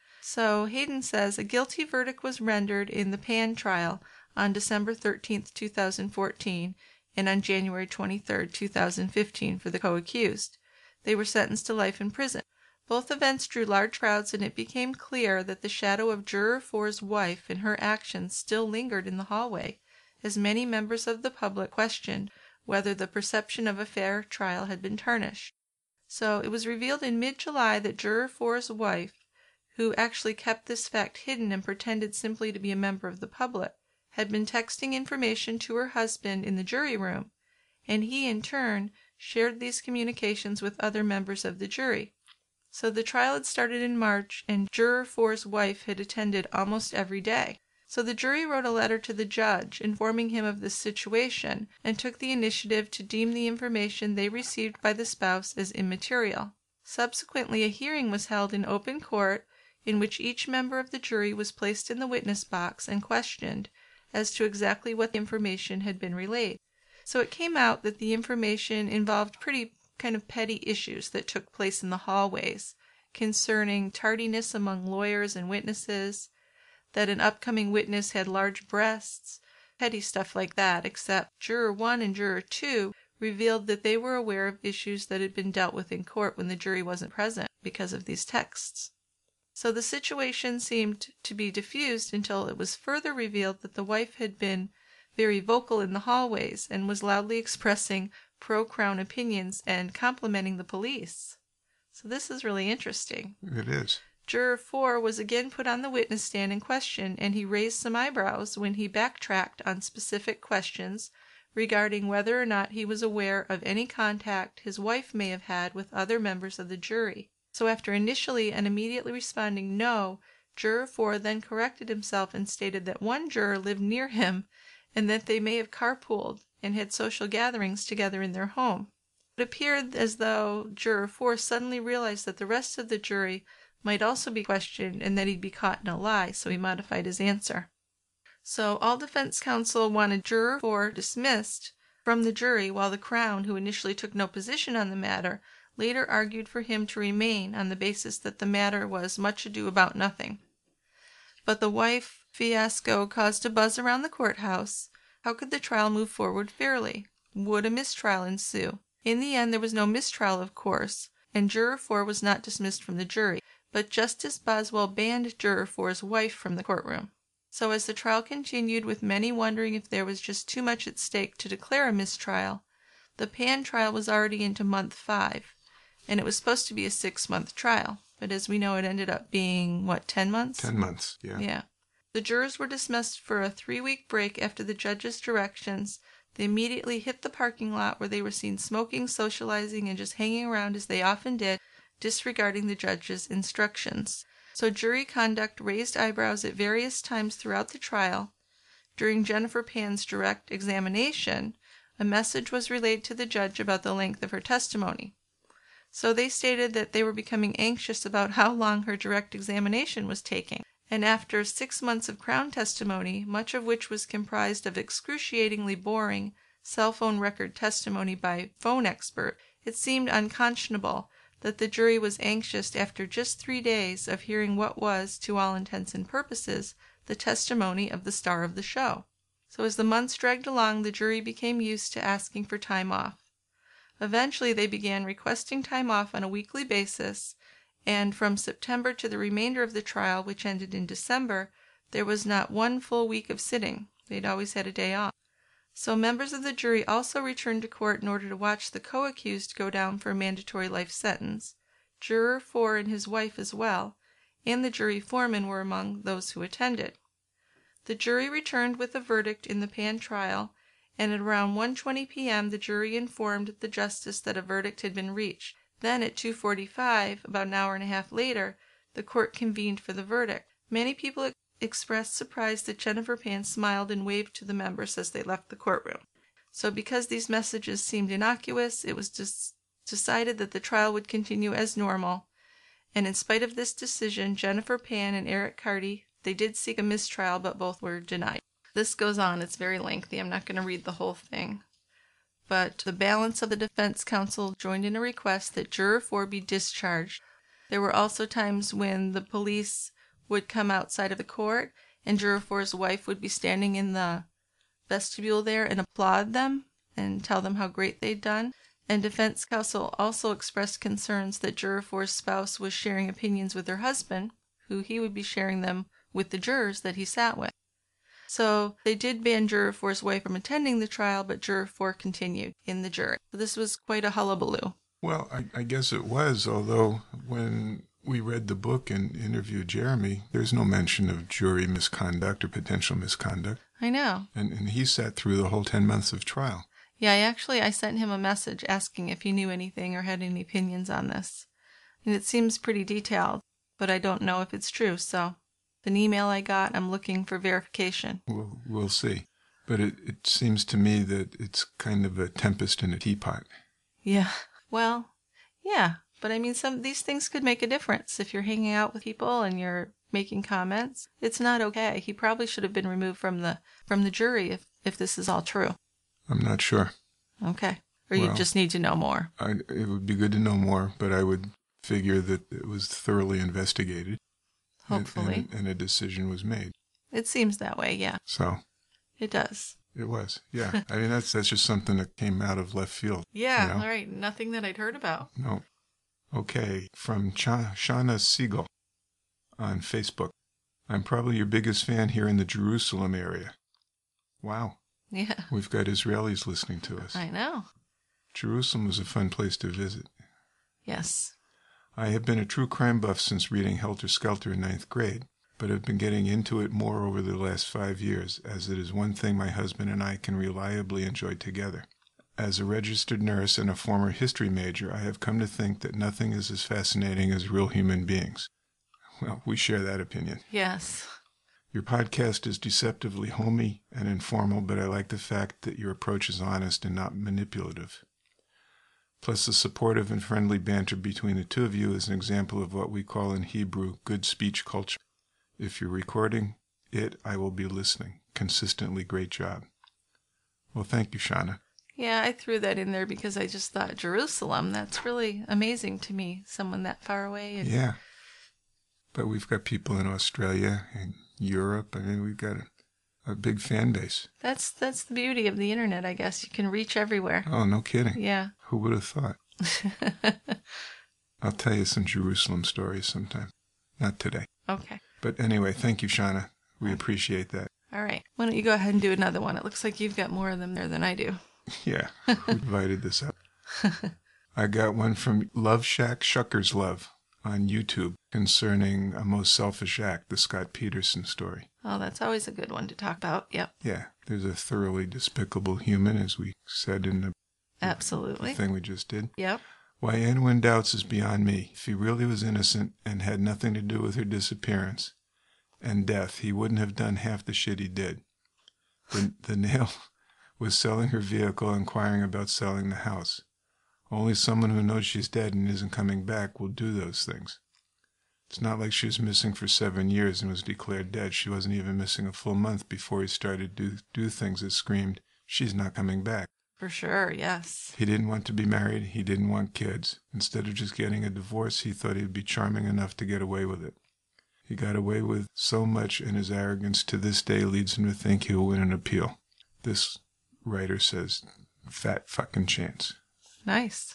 So Hayden says a guilty verdict was rendered in the Pan trial on December thirteenth, two thousand fourteen, and on January twenty-third, two thousand fifteen for the co-accused. They were sentenced to life in prison. Both events drew large crowds, and it became clear that the shadow of Juror four's wife and her actions still lingered in the hallway, as many members of the public questioned whether the perception of a fair trial had been tarnished. So it was revealed in mid-July that Juror four's wife, who actually kept this fact hidden and pretended simply to be a member of the public, had been texting information to her husband in the jury room, and he in turn shared these communications with other members of the jury. So the trial had started in March, and Juror four's wife had attended almost every day. So the jury wrote a letter to the judge informing him of this situation and took the initiative to deem the information they received by the spouse as immaterial. Subsequently, a hearing was held in open court in which each member of the jury was placed in the witness box and questioned as to exactly what information had been relayed. So it came out that the information involved pretty kind of petty issues that took place in the hallways concerning tardiness among lawyers and witnesses, that an upcoming witness had large breasts, petty stuff like that, except Juror one and Juror two revealed that they were aware of issues that had been dealt with in court when the jury wasn't present because of these texts. So the situation seemed to be diffused until it was further revealed that the wife had been very vocal in the hallways and was loudly expressing pro-Crown opinions and complimenting the police. So this is really interesting. It is. Juror four was again put on the witness stand in question, and he raised some eyebrows when he backtracked on specific questions regarding whether or not he was aware of any contact his wife may have had with other members of the jury. So after initially and immediately responding no, Juror four then corrected himself and stated that one juror lived near him and that they may have carpooled and had social gatherings together in their home. It appeared as though Juror four suddenly realized that the rest of the jury might also be questioned and that he'd be caught in a lie, so he modified his answer. So all defense counsel wanted Juror four dismissed from the jury, while the Crown, who initially took no position on the matter, later argued for him to remain on the basis that the matter was much ado about nothing. But the wife fiasco caused a buzz around the courthouse. How could the trial move forward fairly? Would a mistrial ensue? In the end, there was no mistrial, of course, and Juror four was not dismissed from the jury, but Justice Boswell banned Juror four's wife from the courtroom. So as the trial continued, with many wondering if there was just too much at stake to declare a mistrial, the Pan trial was already into month five, and it was supposed to be a six-month trial, but as we know, it ended up being, what, ten months? Ten months, yeah. Yeah. The jurors were dismissed for a three-week break after the judge's directions. They immediately hit the parking lot where they were seen smoking, socializing, and just hanging around as they often did, disregarding the judge's instructions. So jury conduct raised eyebrows at various times throughout the trial. During Jennifer Pan's direct examination, a message was relayed to the judge about the length of her testimony. So they stated that they were becoming anxious about how long her direct examination was taking. And after six months of Crown testimony, much of which was comprised of excruciatingly boring cell phone record testimony by phone expert, it seemed unconscionable that the jury was anxious after just three days of hearing what was, to all intents and purposes, the testimony of the star of the show. So as the months dragged along, the jury became used to asking for time off. Eventually, they began requesting time off on a weekly basis, and from September to the remainder of the trial, which ended in December, there was not one full week of sitting. They'd always had a day off. So members of the jury also returned to court in order to watch the co-accused go down for a mandatory life sentence. Juror four and his wife as well, and the jury foreman were among those who attended. The jury returned with a verdict in the Pan trial, and at around one twenty p.m. the jury informed the justice that a verdict had been reached. Then at two forty-five, about an hour and a half later, the court convened for the verdict. Many people ex- expressed surprise that Jennifer Pan smiled and waved to the members as they left the courtroom. So because these messages seemed innocuous, it was just decided that the trial would continue as normal. And in spite of this decision, Jennifer Pan and Eric Carty, they did seek a mistrial, but both were denied. This goes on. It's very lengthy. I'm not going to read the whole thing. But the balance of the defense counsel joined in a request that Juror four be discharged. There were also times when the police would come outside of the court, and Juror four's wife would be standing in the vestibule there and applaud them and tell them how great they'd done. And defense counsel also expressed concerns that Juror four's spouse was sharing opinions with her husband, who he would be sharing them with the jurors that he sat with. So they did ban Juror four's wife from attending the trial, but Juror four continued in the jury. So this was quite a hullabaloo. Well, I, I guess it was, although when we read the book and interviewed Jeremy, there's no mention of jury misconduct or potential misconduct. I know. And, and he sat through the whole ten months of trial. Yeah, I actually, I sent him a message asking if he knew anything or had any opinions on this. And it seems pretty detailed, but I don't know if it's true, so an email I got, I'm looking for verification. We'll, we'll see. But it, it seems to me that it's kind of a tempest in a teapot. Yeah. Well, yeah. But I mean, some these things could make a difference. If you're hanging out with people and you're making comments, it's not okay. He probably should have been removed from the from the jury if, if this is all true. I'm not sure. Okay. Or Well, you just need to know more. I, it would be good to know more, but I would figure that it was thoroughly investigated. Hopefully. And, and, and a decision was made. It seems that way, yeah. So. It does. It was, yeah. I mean, that's that's just something that came out of left field. Yeah, you know? all right. Nothing that I'd heard about. No. Okay, from Cha- Shauna Siegel on Facebook. I'm probably your biggest fan here in the Jerusalem area. Wow. Yeah. We've got Israelis listening to us. I know. Jerusalem was a fun place to visit. Yes. I have been a true crime buff since reading Helter Skelter in ninth grade, but have been getting into it more over the last five years, as it is one thing my husband and I can reliably enjoy together. As a registered nurse and a former history major, I have come to think that nothing is as fascinating as real human beings. Well, we share that opinion. Yes. Your podcast is deceptively homey and informal, but I like the fact that your approach is honest and not manipulative. Plus, the supportive and friendly banter between the two of you is an example of what we call in Hebrew good speech culture. If you're recording it, I will be listening. Consistently great job. Well, thank you, Shauna. Yeah, I threw that in there because I just thought Jerusalem, that's really amazing to me, someone that far away. And... Yeah. But we've got people in Australia and Europe. I mean, we've got a, a big fan base. That's that's the beauty of the internet, I guess. You can reach everywhere. Oh, no kidding. Yeah. Who would have thought? I'll tell you some Jerusalem stories sometime. Not today. Okay. But anyway, thank you, Shauna. We appreciate that. All right. Why don't you go ahead and do another one? It looks like you've got more of them there than I do. Yeah. Who invited this up? I got one from Love Shack Shuckers Love on YouTube concerning A Most Selfish Act, the Scott Peterson story. Oh, that's always a good one to talk about. Yep. Yeah. There's a thoroughly despicable human, as we said in the, Absolutely. the thing we just did. Yep. Why anyone doubts is beyond me. If he really was innocent and had nothing to do with her disappearance and death, he wouldn't have done half the shit he did. The, the nail was selling her vehicle, inquiring about selling the house. Only someone who knows she's dead and isn't coming back will do those things. It's not like she was missing for seven years and was declared dead. She wasn't even missing a full month before he started to do, do things that screamed, she's not coming back. For sure, yes. He didn't want to be married. He didn't want kids. Instead of just getting a divorce, he thought he'd be charming enough to get away with it. He got away with so much, and his arrogance to this day leads him to think he'll win an appeal. This writer says, fat fucking chance. Nice.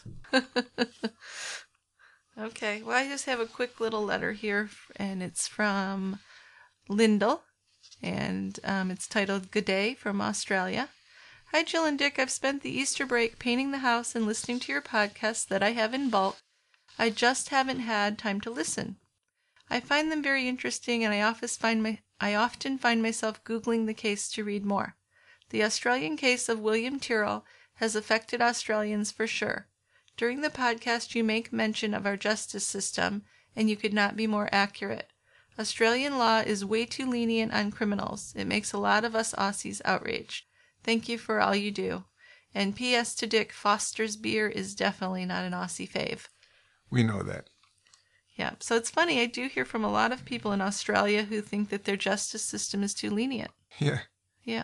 Okay, well, I just have a quick little letter here, and it's from Lyndall, and um, it's titled Good Day from Australia. Hi, Jill and Dick. I've spent the Easter break painting the house and listening to your podcasts that I have in bulk. I just haven't had time to listen. I find them very interesting, and I often find my I often find myself Googling the case to read more. The Australian case of William Tyrrell has affected Australians for sure. During the podcast, you make mention of our justice system, and you could not be more accurate. Australian law is way too lenient on criminals. It makes a lot of us Aussies outraged. Thank you for all you do. And P S to Dick, Foster's beer is definitely not an Aussie fave. We know that. Yeah, so it's funny. I do hear from a lot of people in Australia who think that their justice system is too lenient. Yeah. Yeah.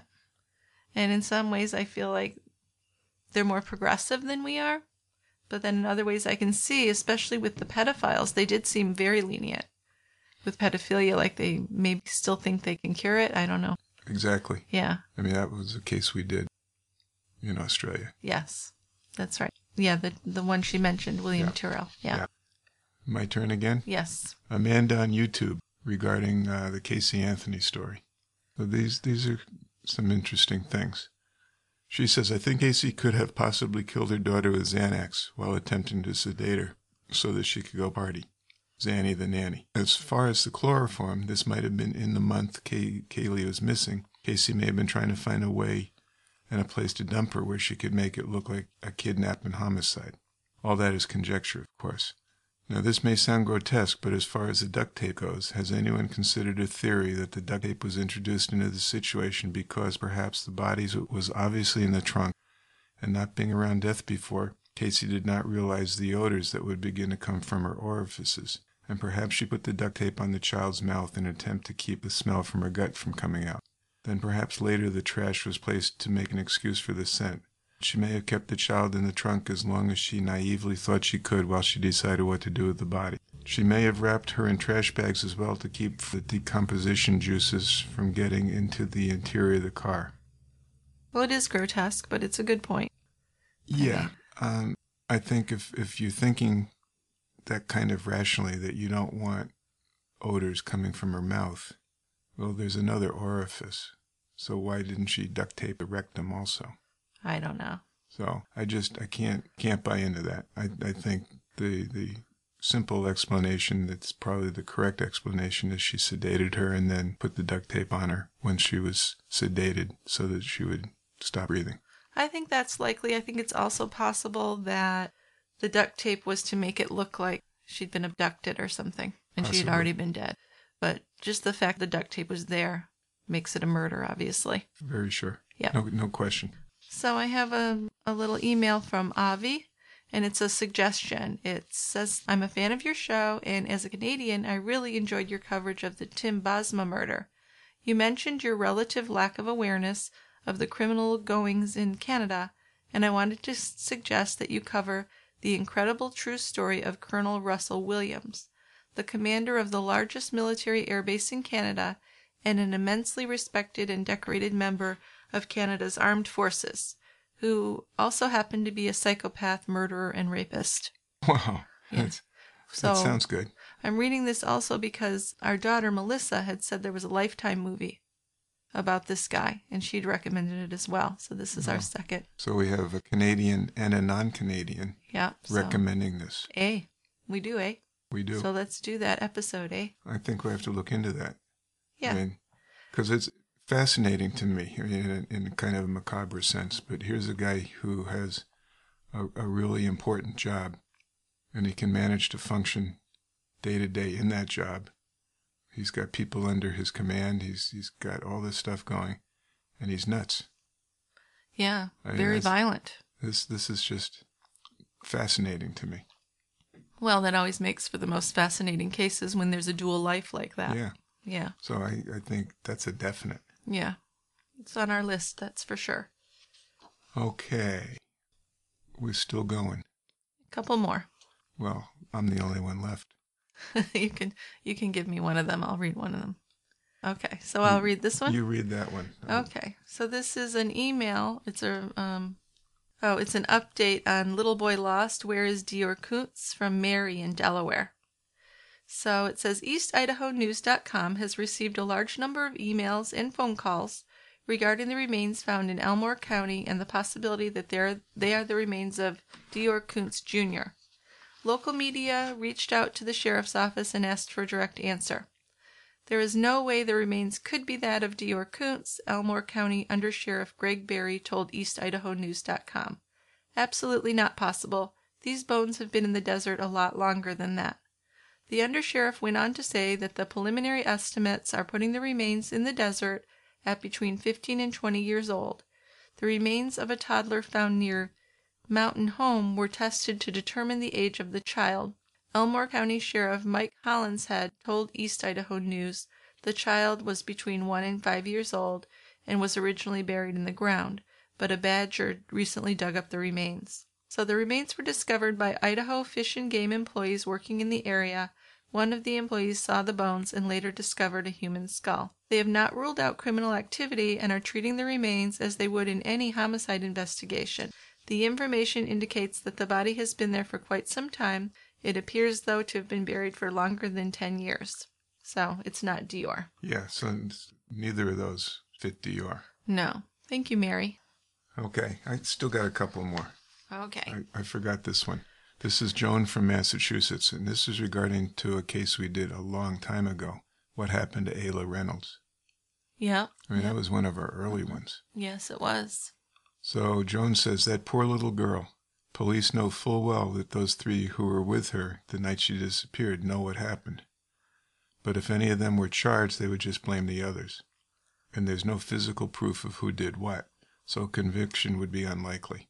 And in some ways, I feel like they're more progressive than we are. But then in other ways, I can see, especially with the pedophiles, they did seem very lenient with pedophilia, like they maybe still think they can cure it. I don't know. Exactly. Yeah. I mean, that was a case we did in Australia. Yes, that's right. Yeah, the the one she mentioned, William Yeah. Tyrrell. Yeah. Yeah. My turn again? Yes. Amanda on YouTube regarding uh, the Casey Anthony story. So these these are some interesting things. She says, I think Casey could have possibly killed her daughter with Xanax while attempting to sedate her so that she could go party. Zanny the nanny. As far as the chloroform, this might have been in the month Kay- Kaylee was missing. Casey may have been trying to find a way and a place to dump her where she could make it look like a kidnap and homicide. All that is conjecture, of course. Now, this may sound grotesque, but as far as the duct tape goes, has anyone considered a theory that the duct tape was introduced into the situation because perhaps the body was obviously in the trunk, and not being around death before, Casey did not realize the odors that would begin to come from her orifices, and perhaps she put the duct tape on the child's mouth in an attempt to keep the smell from her gut from coming out. Then perhaps later the trash was placed to make an excuse for the scent. She may have kept the child in the trunk as long as she naively thought she could while she decided what to do with the body. She may have wrapped her in trash bags as well to keep the decomposition juices from getting into the interior of the car. Well, it is grotesque, but it's a good point. Yeah. Um, I think if, if you're thinking that kind of rationally, that you don't want odors coming from her mouth, well, there's another orifice. So why didn't she duct tape the rectum also? I don't know. So I just, I can't, can't buy into that. I, I think the, the simple explanation that's probably the correct explanation is she sedated her and then put the duct tape on her when she was sedated so that she would stop breathing. I think that's likely. I think it's also possible that the duct tape was to make it look like she'd been abducted or something and she had Possibly. already been dead. But just the fact the duct tape was there makes it a murder, obviously. Very sure. Yeah. No, no question. So I have a, a little email from Avi, and it's a suggestion. It says, I'm a fan of your show, and as a Canadian, I really enjoyed your coverage of the Tim Bosma murder. You mentioned your relative lack of awareness of the criminal goings in Canada, and I wanted to suggest that you cover the incredible true story of Colonel Russell Williams, the commander of the largest military airbase in Canada and an immensely respected and decorated member of Canada's armed forces, who also happened to be a psychopath, murderer, and rapist. Wow. Yeah. That's, So that sounds good. I'm reading this also because our daughter Melissa had said there was a Lifetime movie about this guy, and she'd recommended it as well. So this is Wow. our second. So we have a Canadian and a non-Canadian Yeah. So, recommending this. eh? We do, eh? We do. So let's do that episode, eh? I think we have to look into that. Yeah. I mean, because it's fascinating to me, I mean, in, in kind of a macabre sense. But here's a guy who has a, a really important job, and he can manage to function day to day in that job. He's got people under his command. He's he's got all this stuff going, and he's nuts. Yeah. I mean, Very that's- violent. This this is just fascinating to me. Well, that always makes for the most fascinating cases when there's a dual life like that. Yeah. Yeah. So I, I think that's a definite. Yeah. It's on our list, that's for sure. Okay. We're still going. A couple more. Well, I'm the only one left. you can you can give me one of them. I'll read one of them. Okay, so I'll read this one. You read that one. Okay, so this is an email. It's a um, oh, it's an update on Little Boy Lost. Where is Dior Koontz from Mary in Delaware? So it says East Idaho News dot com has received a large number of emails and phone calls regarding the remains found in Elmore County and the possibility that they are, they are the remains of Dior Koontz Junior Local media reached out to the sheriff's office and asked for a direct answer. There is no way the remains could be that of Dior Kuntz, Elmore County Under Sheriff Greg Berry told East Idaho News dot com. Absolutely not possible. These bones have been in the desert a lot longer than that. The undersheriff went on to say that the preliminary estimates are putting the remains in the desert at between fifteen and twenty years old. The remains of a toddler found near Mountain Home were tested to determine the age of the child. Elmore County Sheriff Mike Hollinshead told East Idaho News the child was between one and five years old and was originally buried in the ground, but a badger recently dug up the remains. So the remains were discovered by Idaho Fish and Game employees working in the area. One of the employees saw the bones and later discovered a human skull. They have not ruled out criminal activity and are treating the remains as they would in any homicide investigation. The information indicates that the body has been there for quite some time. It appears, though, to have been buried for longer than ten years. So it's not Dior. Yeah, so neither of those fit Dior. No. Thank you, Mary. Okay, I still got a couple more. Okay. I, I forgot this one. This is Joan from Massachusetts, and this is regarding to a case we did a long time ago. What happened to Ayla Reynolds? Yeah. I mean, yep. that was one of our early ones. Yes, it was. So Joan says, that poor little girl. Police know full well that those three who were with her the night she disappeared know what happened. But if any of them were charged, they would just blame the others. And there's no physical proof of who did what, so conviction would be unlikely.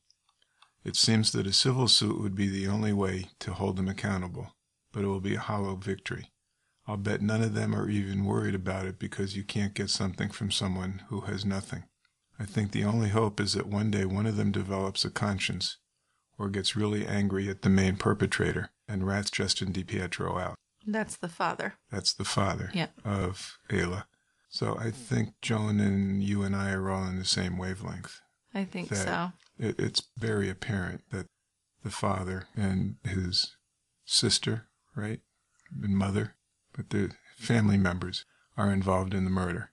It seems that a civil suit would be the only way to hold them accountable, but it will be a hollow victory. I'll bet none of them are even worried about it because you can't get something from someone who has nothing. I think the only hope is that one day one of them develops a conscience or gets really angry at the main perpetrator and rats Justin DiPietro out. That's the father. That's the father yeah. of Ayla. So I think Joan and you and I are all in the same wavelength. I think so. It, it's very apparent that the father and his sister, right, and mother, but the family members are involved in the murder.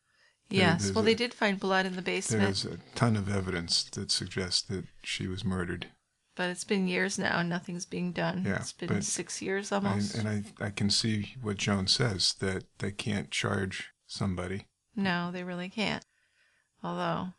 Yes, there, well, a, they did find blood in the basement. There's a ton of evidence that suggests that she was murdered. But it's been years now and nothing's being done. Yeah, it's been six years almost. I, and I, I can see what Joan says, that they can't charge somebody. No, they really can't. Although...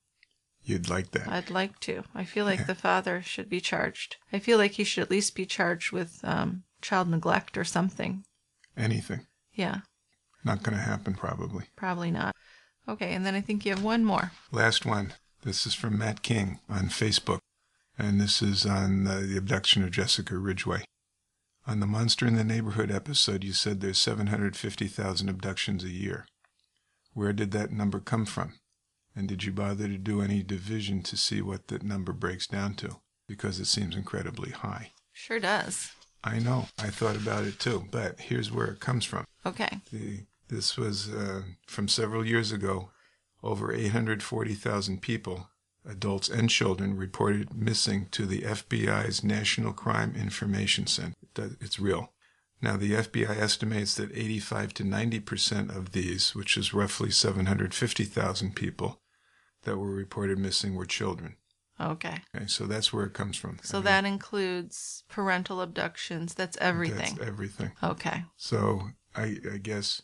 You'd like that. I'd like to. I feel like yeah. the father should be charged. I feel like he should at least be charged with um, child neglect or something. Anything. Yeah. Not going to happen, probably. Probably not. Okay, and then I think you have one more. Last one. This is from Matt King on Facebook. And this is on uh, the abduction of Jessica Ridgway. On the Monster in the Neighborhood episode, you said there's seven hundred fifty thousand abductions a year. Where did that number come from? And did you bother to do any division to see what that number breaks down to? Because it seems incredibly high. Sure does. I know. I thought about it too. But here's where it comes from. Okay. The, this was uh, from several years ago. Over eight hundred forty thousand people, adults and children, reported missing to the F B I's National Crime Information Center. It's real. Now, the F B I estimates that eighty-five to ninety percent of these, which is roughly seven hundred fifty thousand people, that were reported missing were children. Okay. Okay, so that's where it comes from. So I mean, that includes parental abductions. That's everything. That's everything. Okay. So I, I guess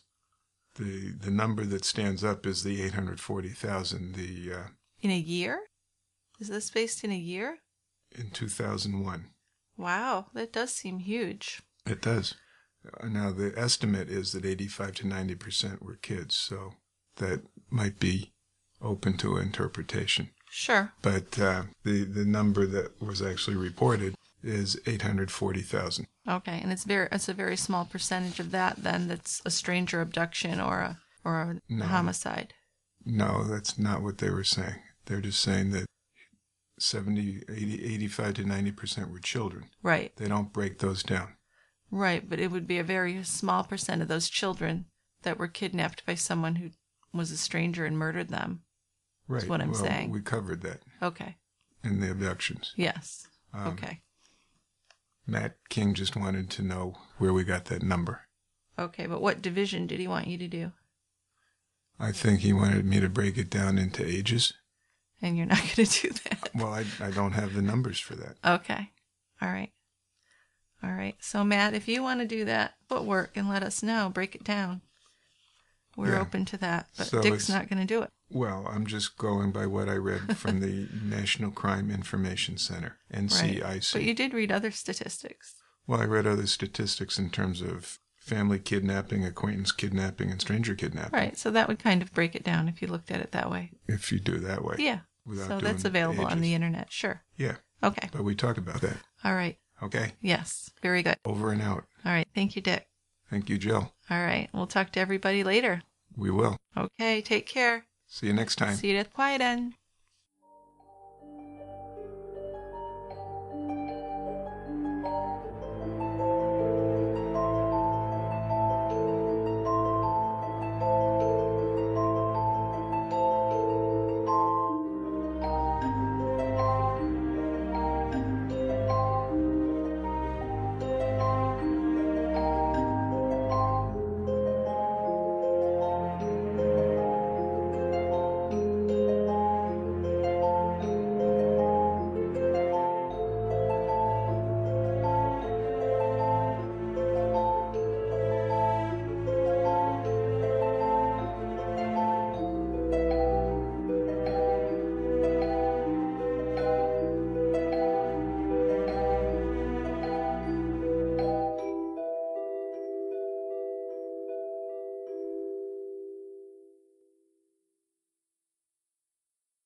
the the number that stands up is the eight hundred forty thousand. The uh, in a year? Is this based in a year? In two thousand one. Wow, that does seem huge. It does. Now, the estimate is that eighty-five to ninety percent were kids, so that might be open to interpretation. Sure. But uh, the, the number that was actually reported is eight hundred forty thousand. Okay, and it's very it's a very small percentage of that then that's a stranger abduction or a or a no. homicide. No, that's not what they were saying. They're just saying that seventy, eighty, eighty-five to ninety percent were children. Right. They don't break those down. Right, but it would be a very small percent of those children that were kidnapped by someone who was a stranger and murdered them. Right. That's what I'm well, saying. We covered that. Okay. In the abductions. Yes. Um, okay. Matt King just wanted to know where we got that number. Okay, but what division did he want you to do? I think he wanted me to break it down into ages. And you're not going to do that? Well, I, I don't have the numbers for that. Okay. All right. All right. So, Matt, if you want to do that footwork and let us know, break it down. We're Yeah. open to that. But So Dick's it's- not going to do it. Well, I'm just going by what I read from the National Crime Information Center, N C I C. Right. But you did read other statistics. Well, I read other statistics in terms of family kidnapping, acquaintance kidnapping, and stranger kidnapping. Right. So that would kind of break it down if you looked at it that way. If you do it that way. Yeah. Without So doing that's available on ages. the internet. Sure. Yeah. Okay. But we talked about that. All right. Okay. Yes. Very good. Over and out. All right. Thank you, Dick. Thank you, Jill. All right. We'll talk to everybody later. We will. Okay. Take care. See you next time. See you at the quiet end.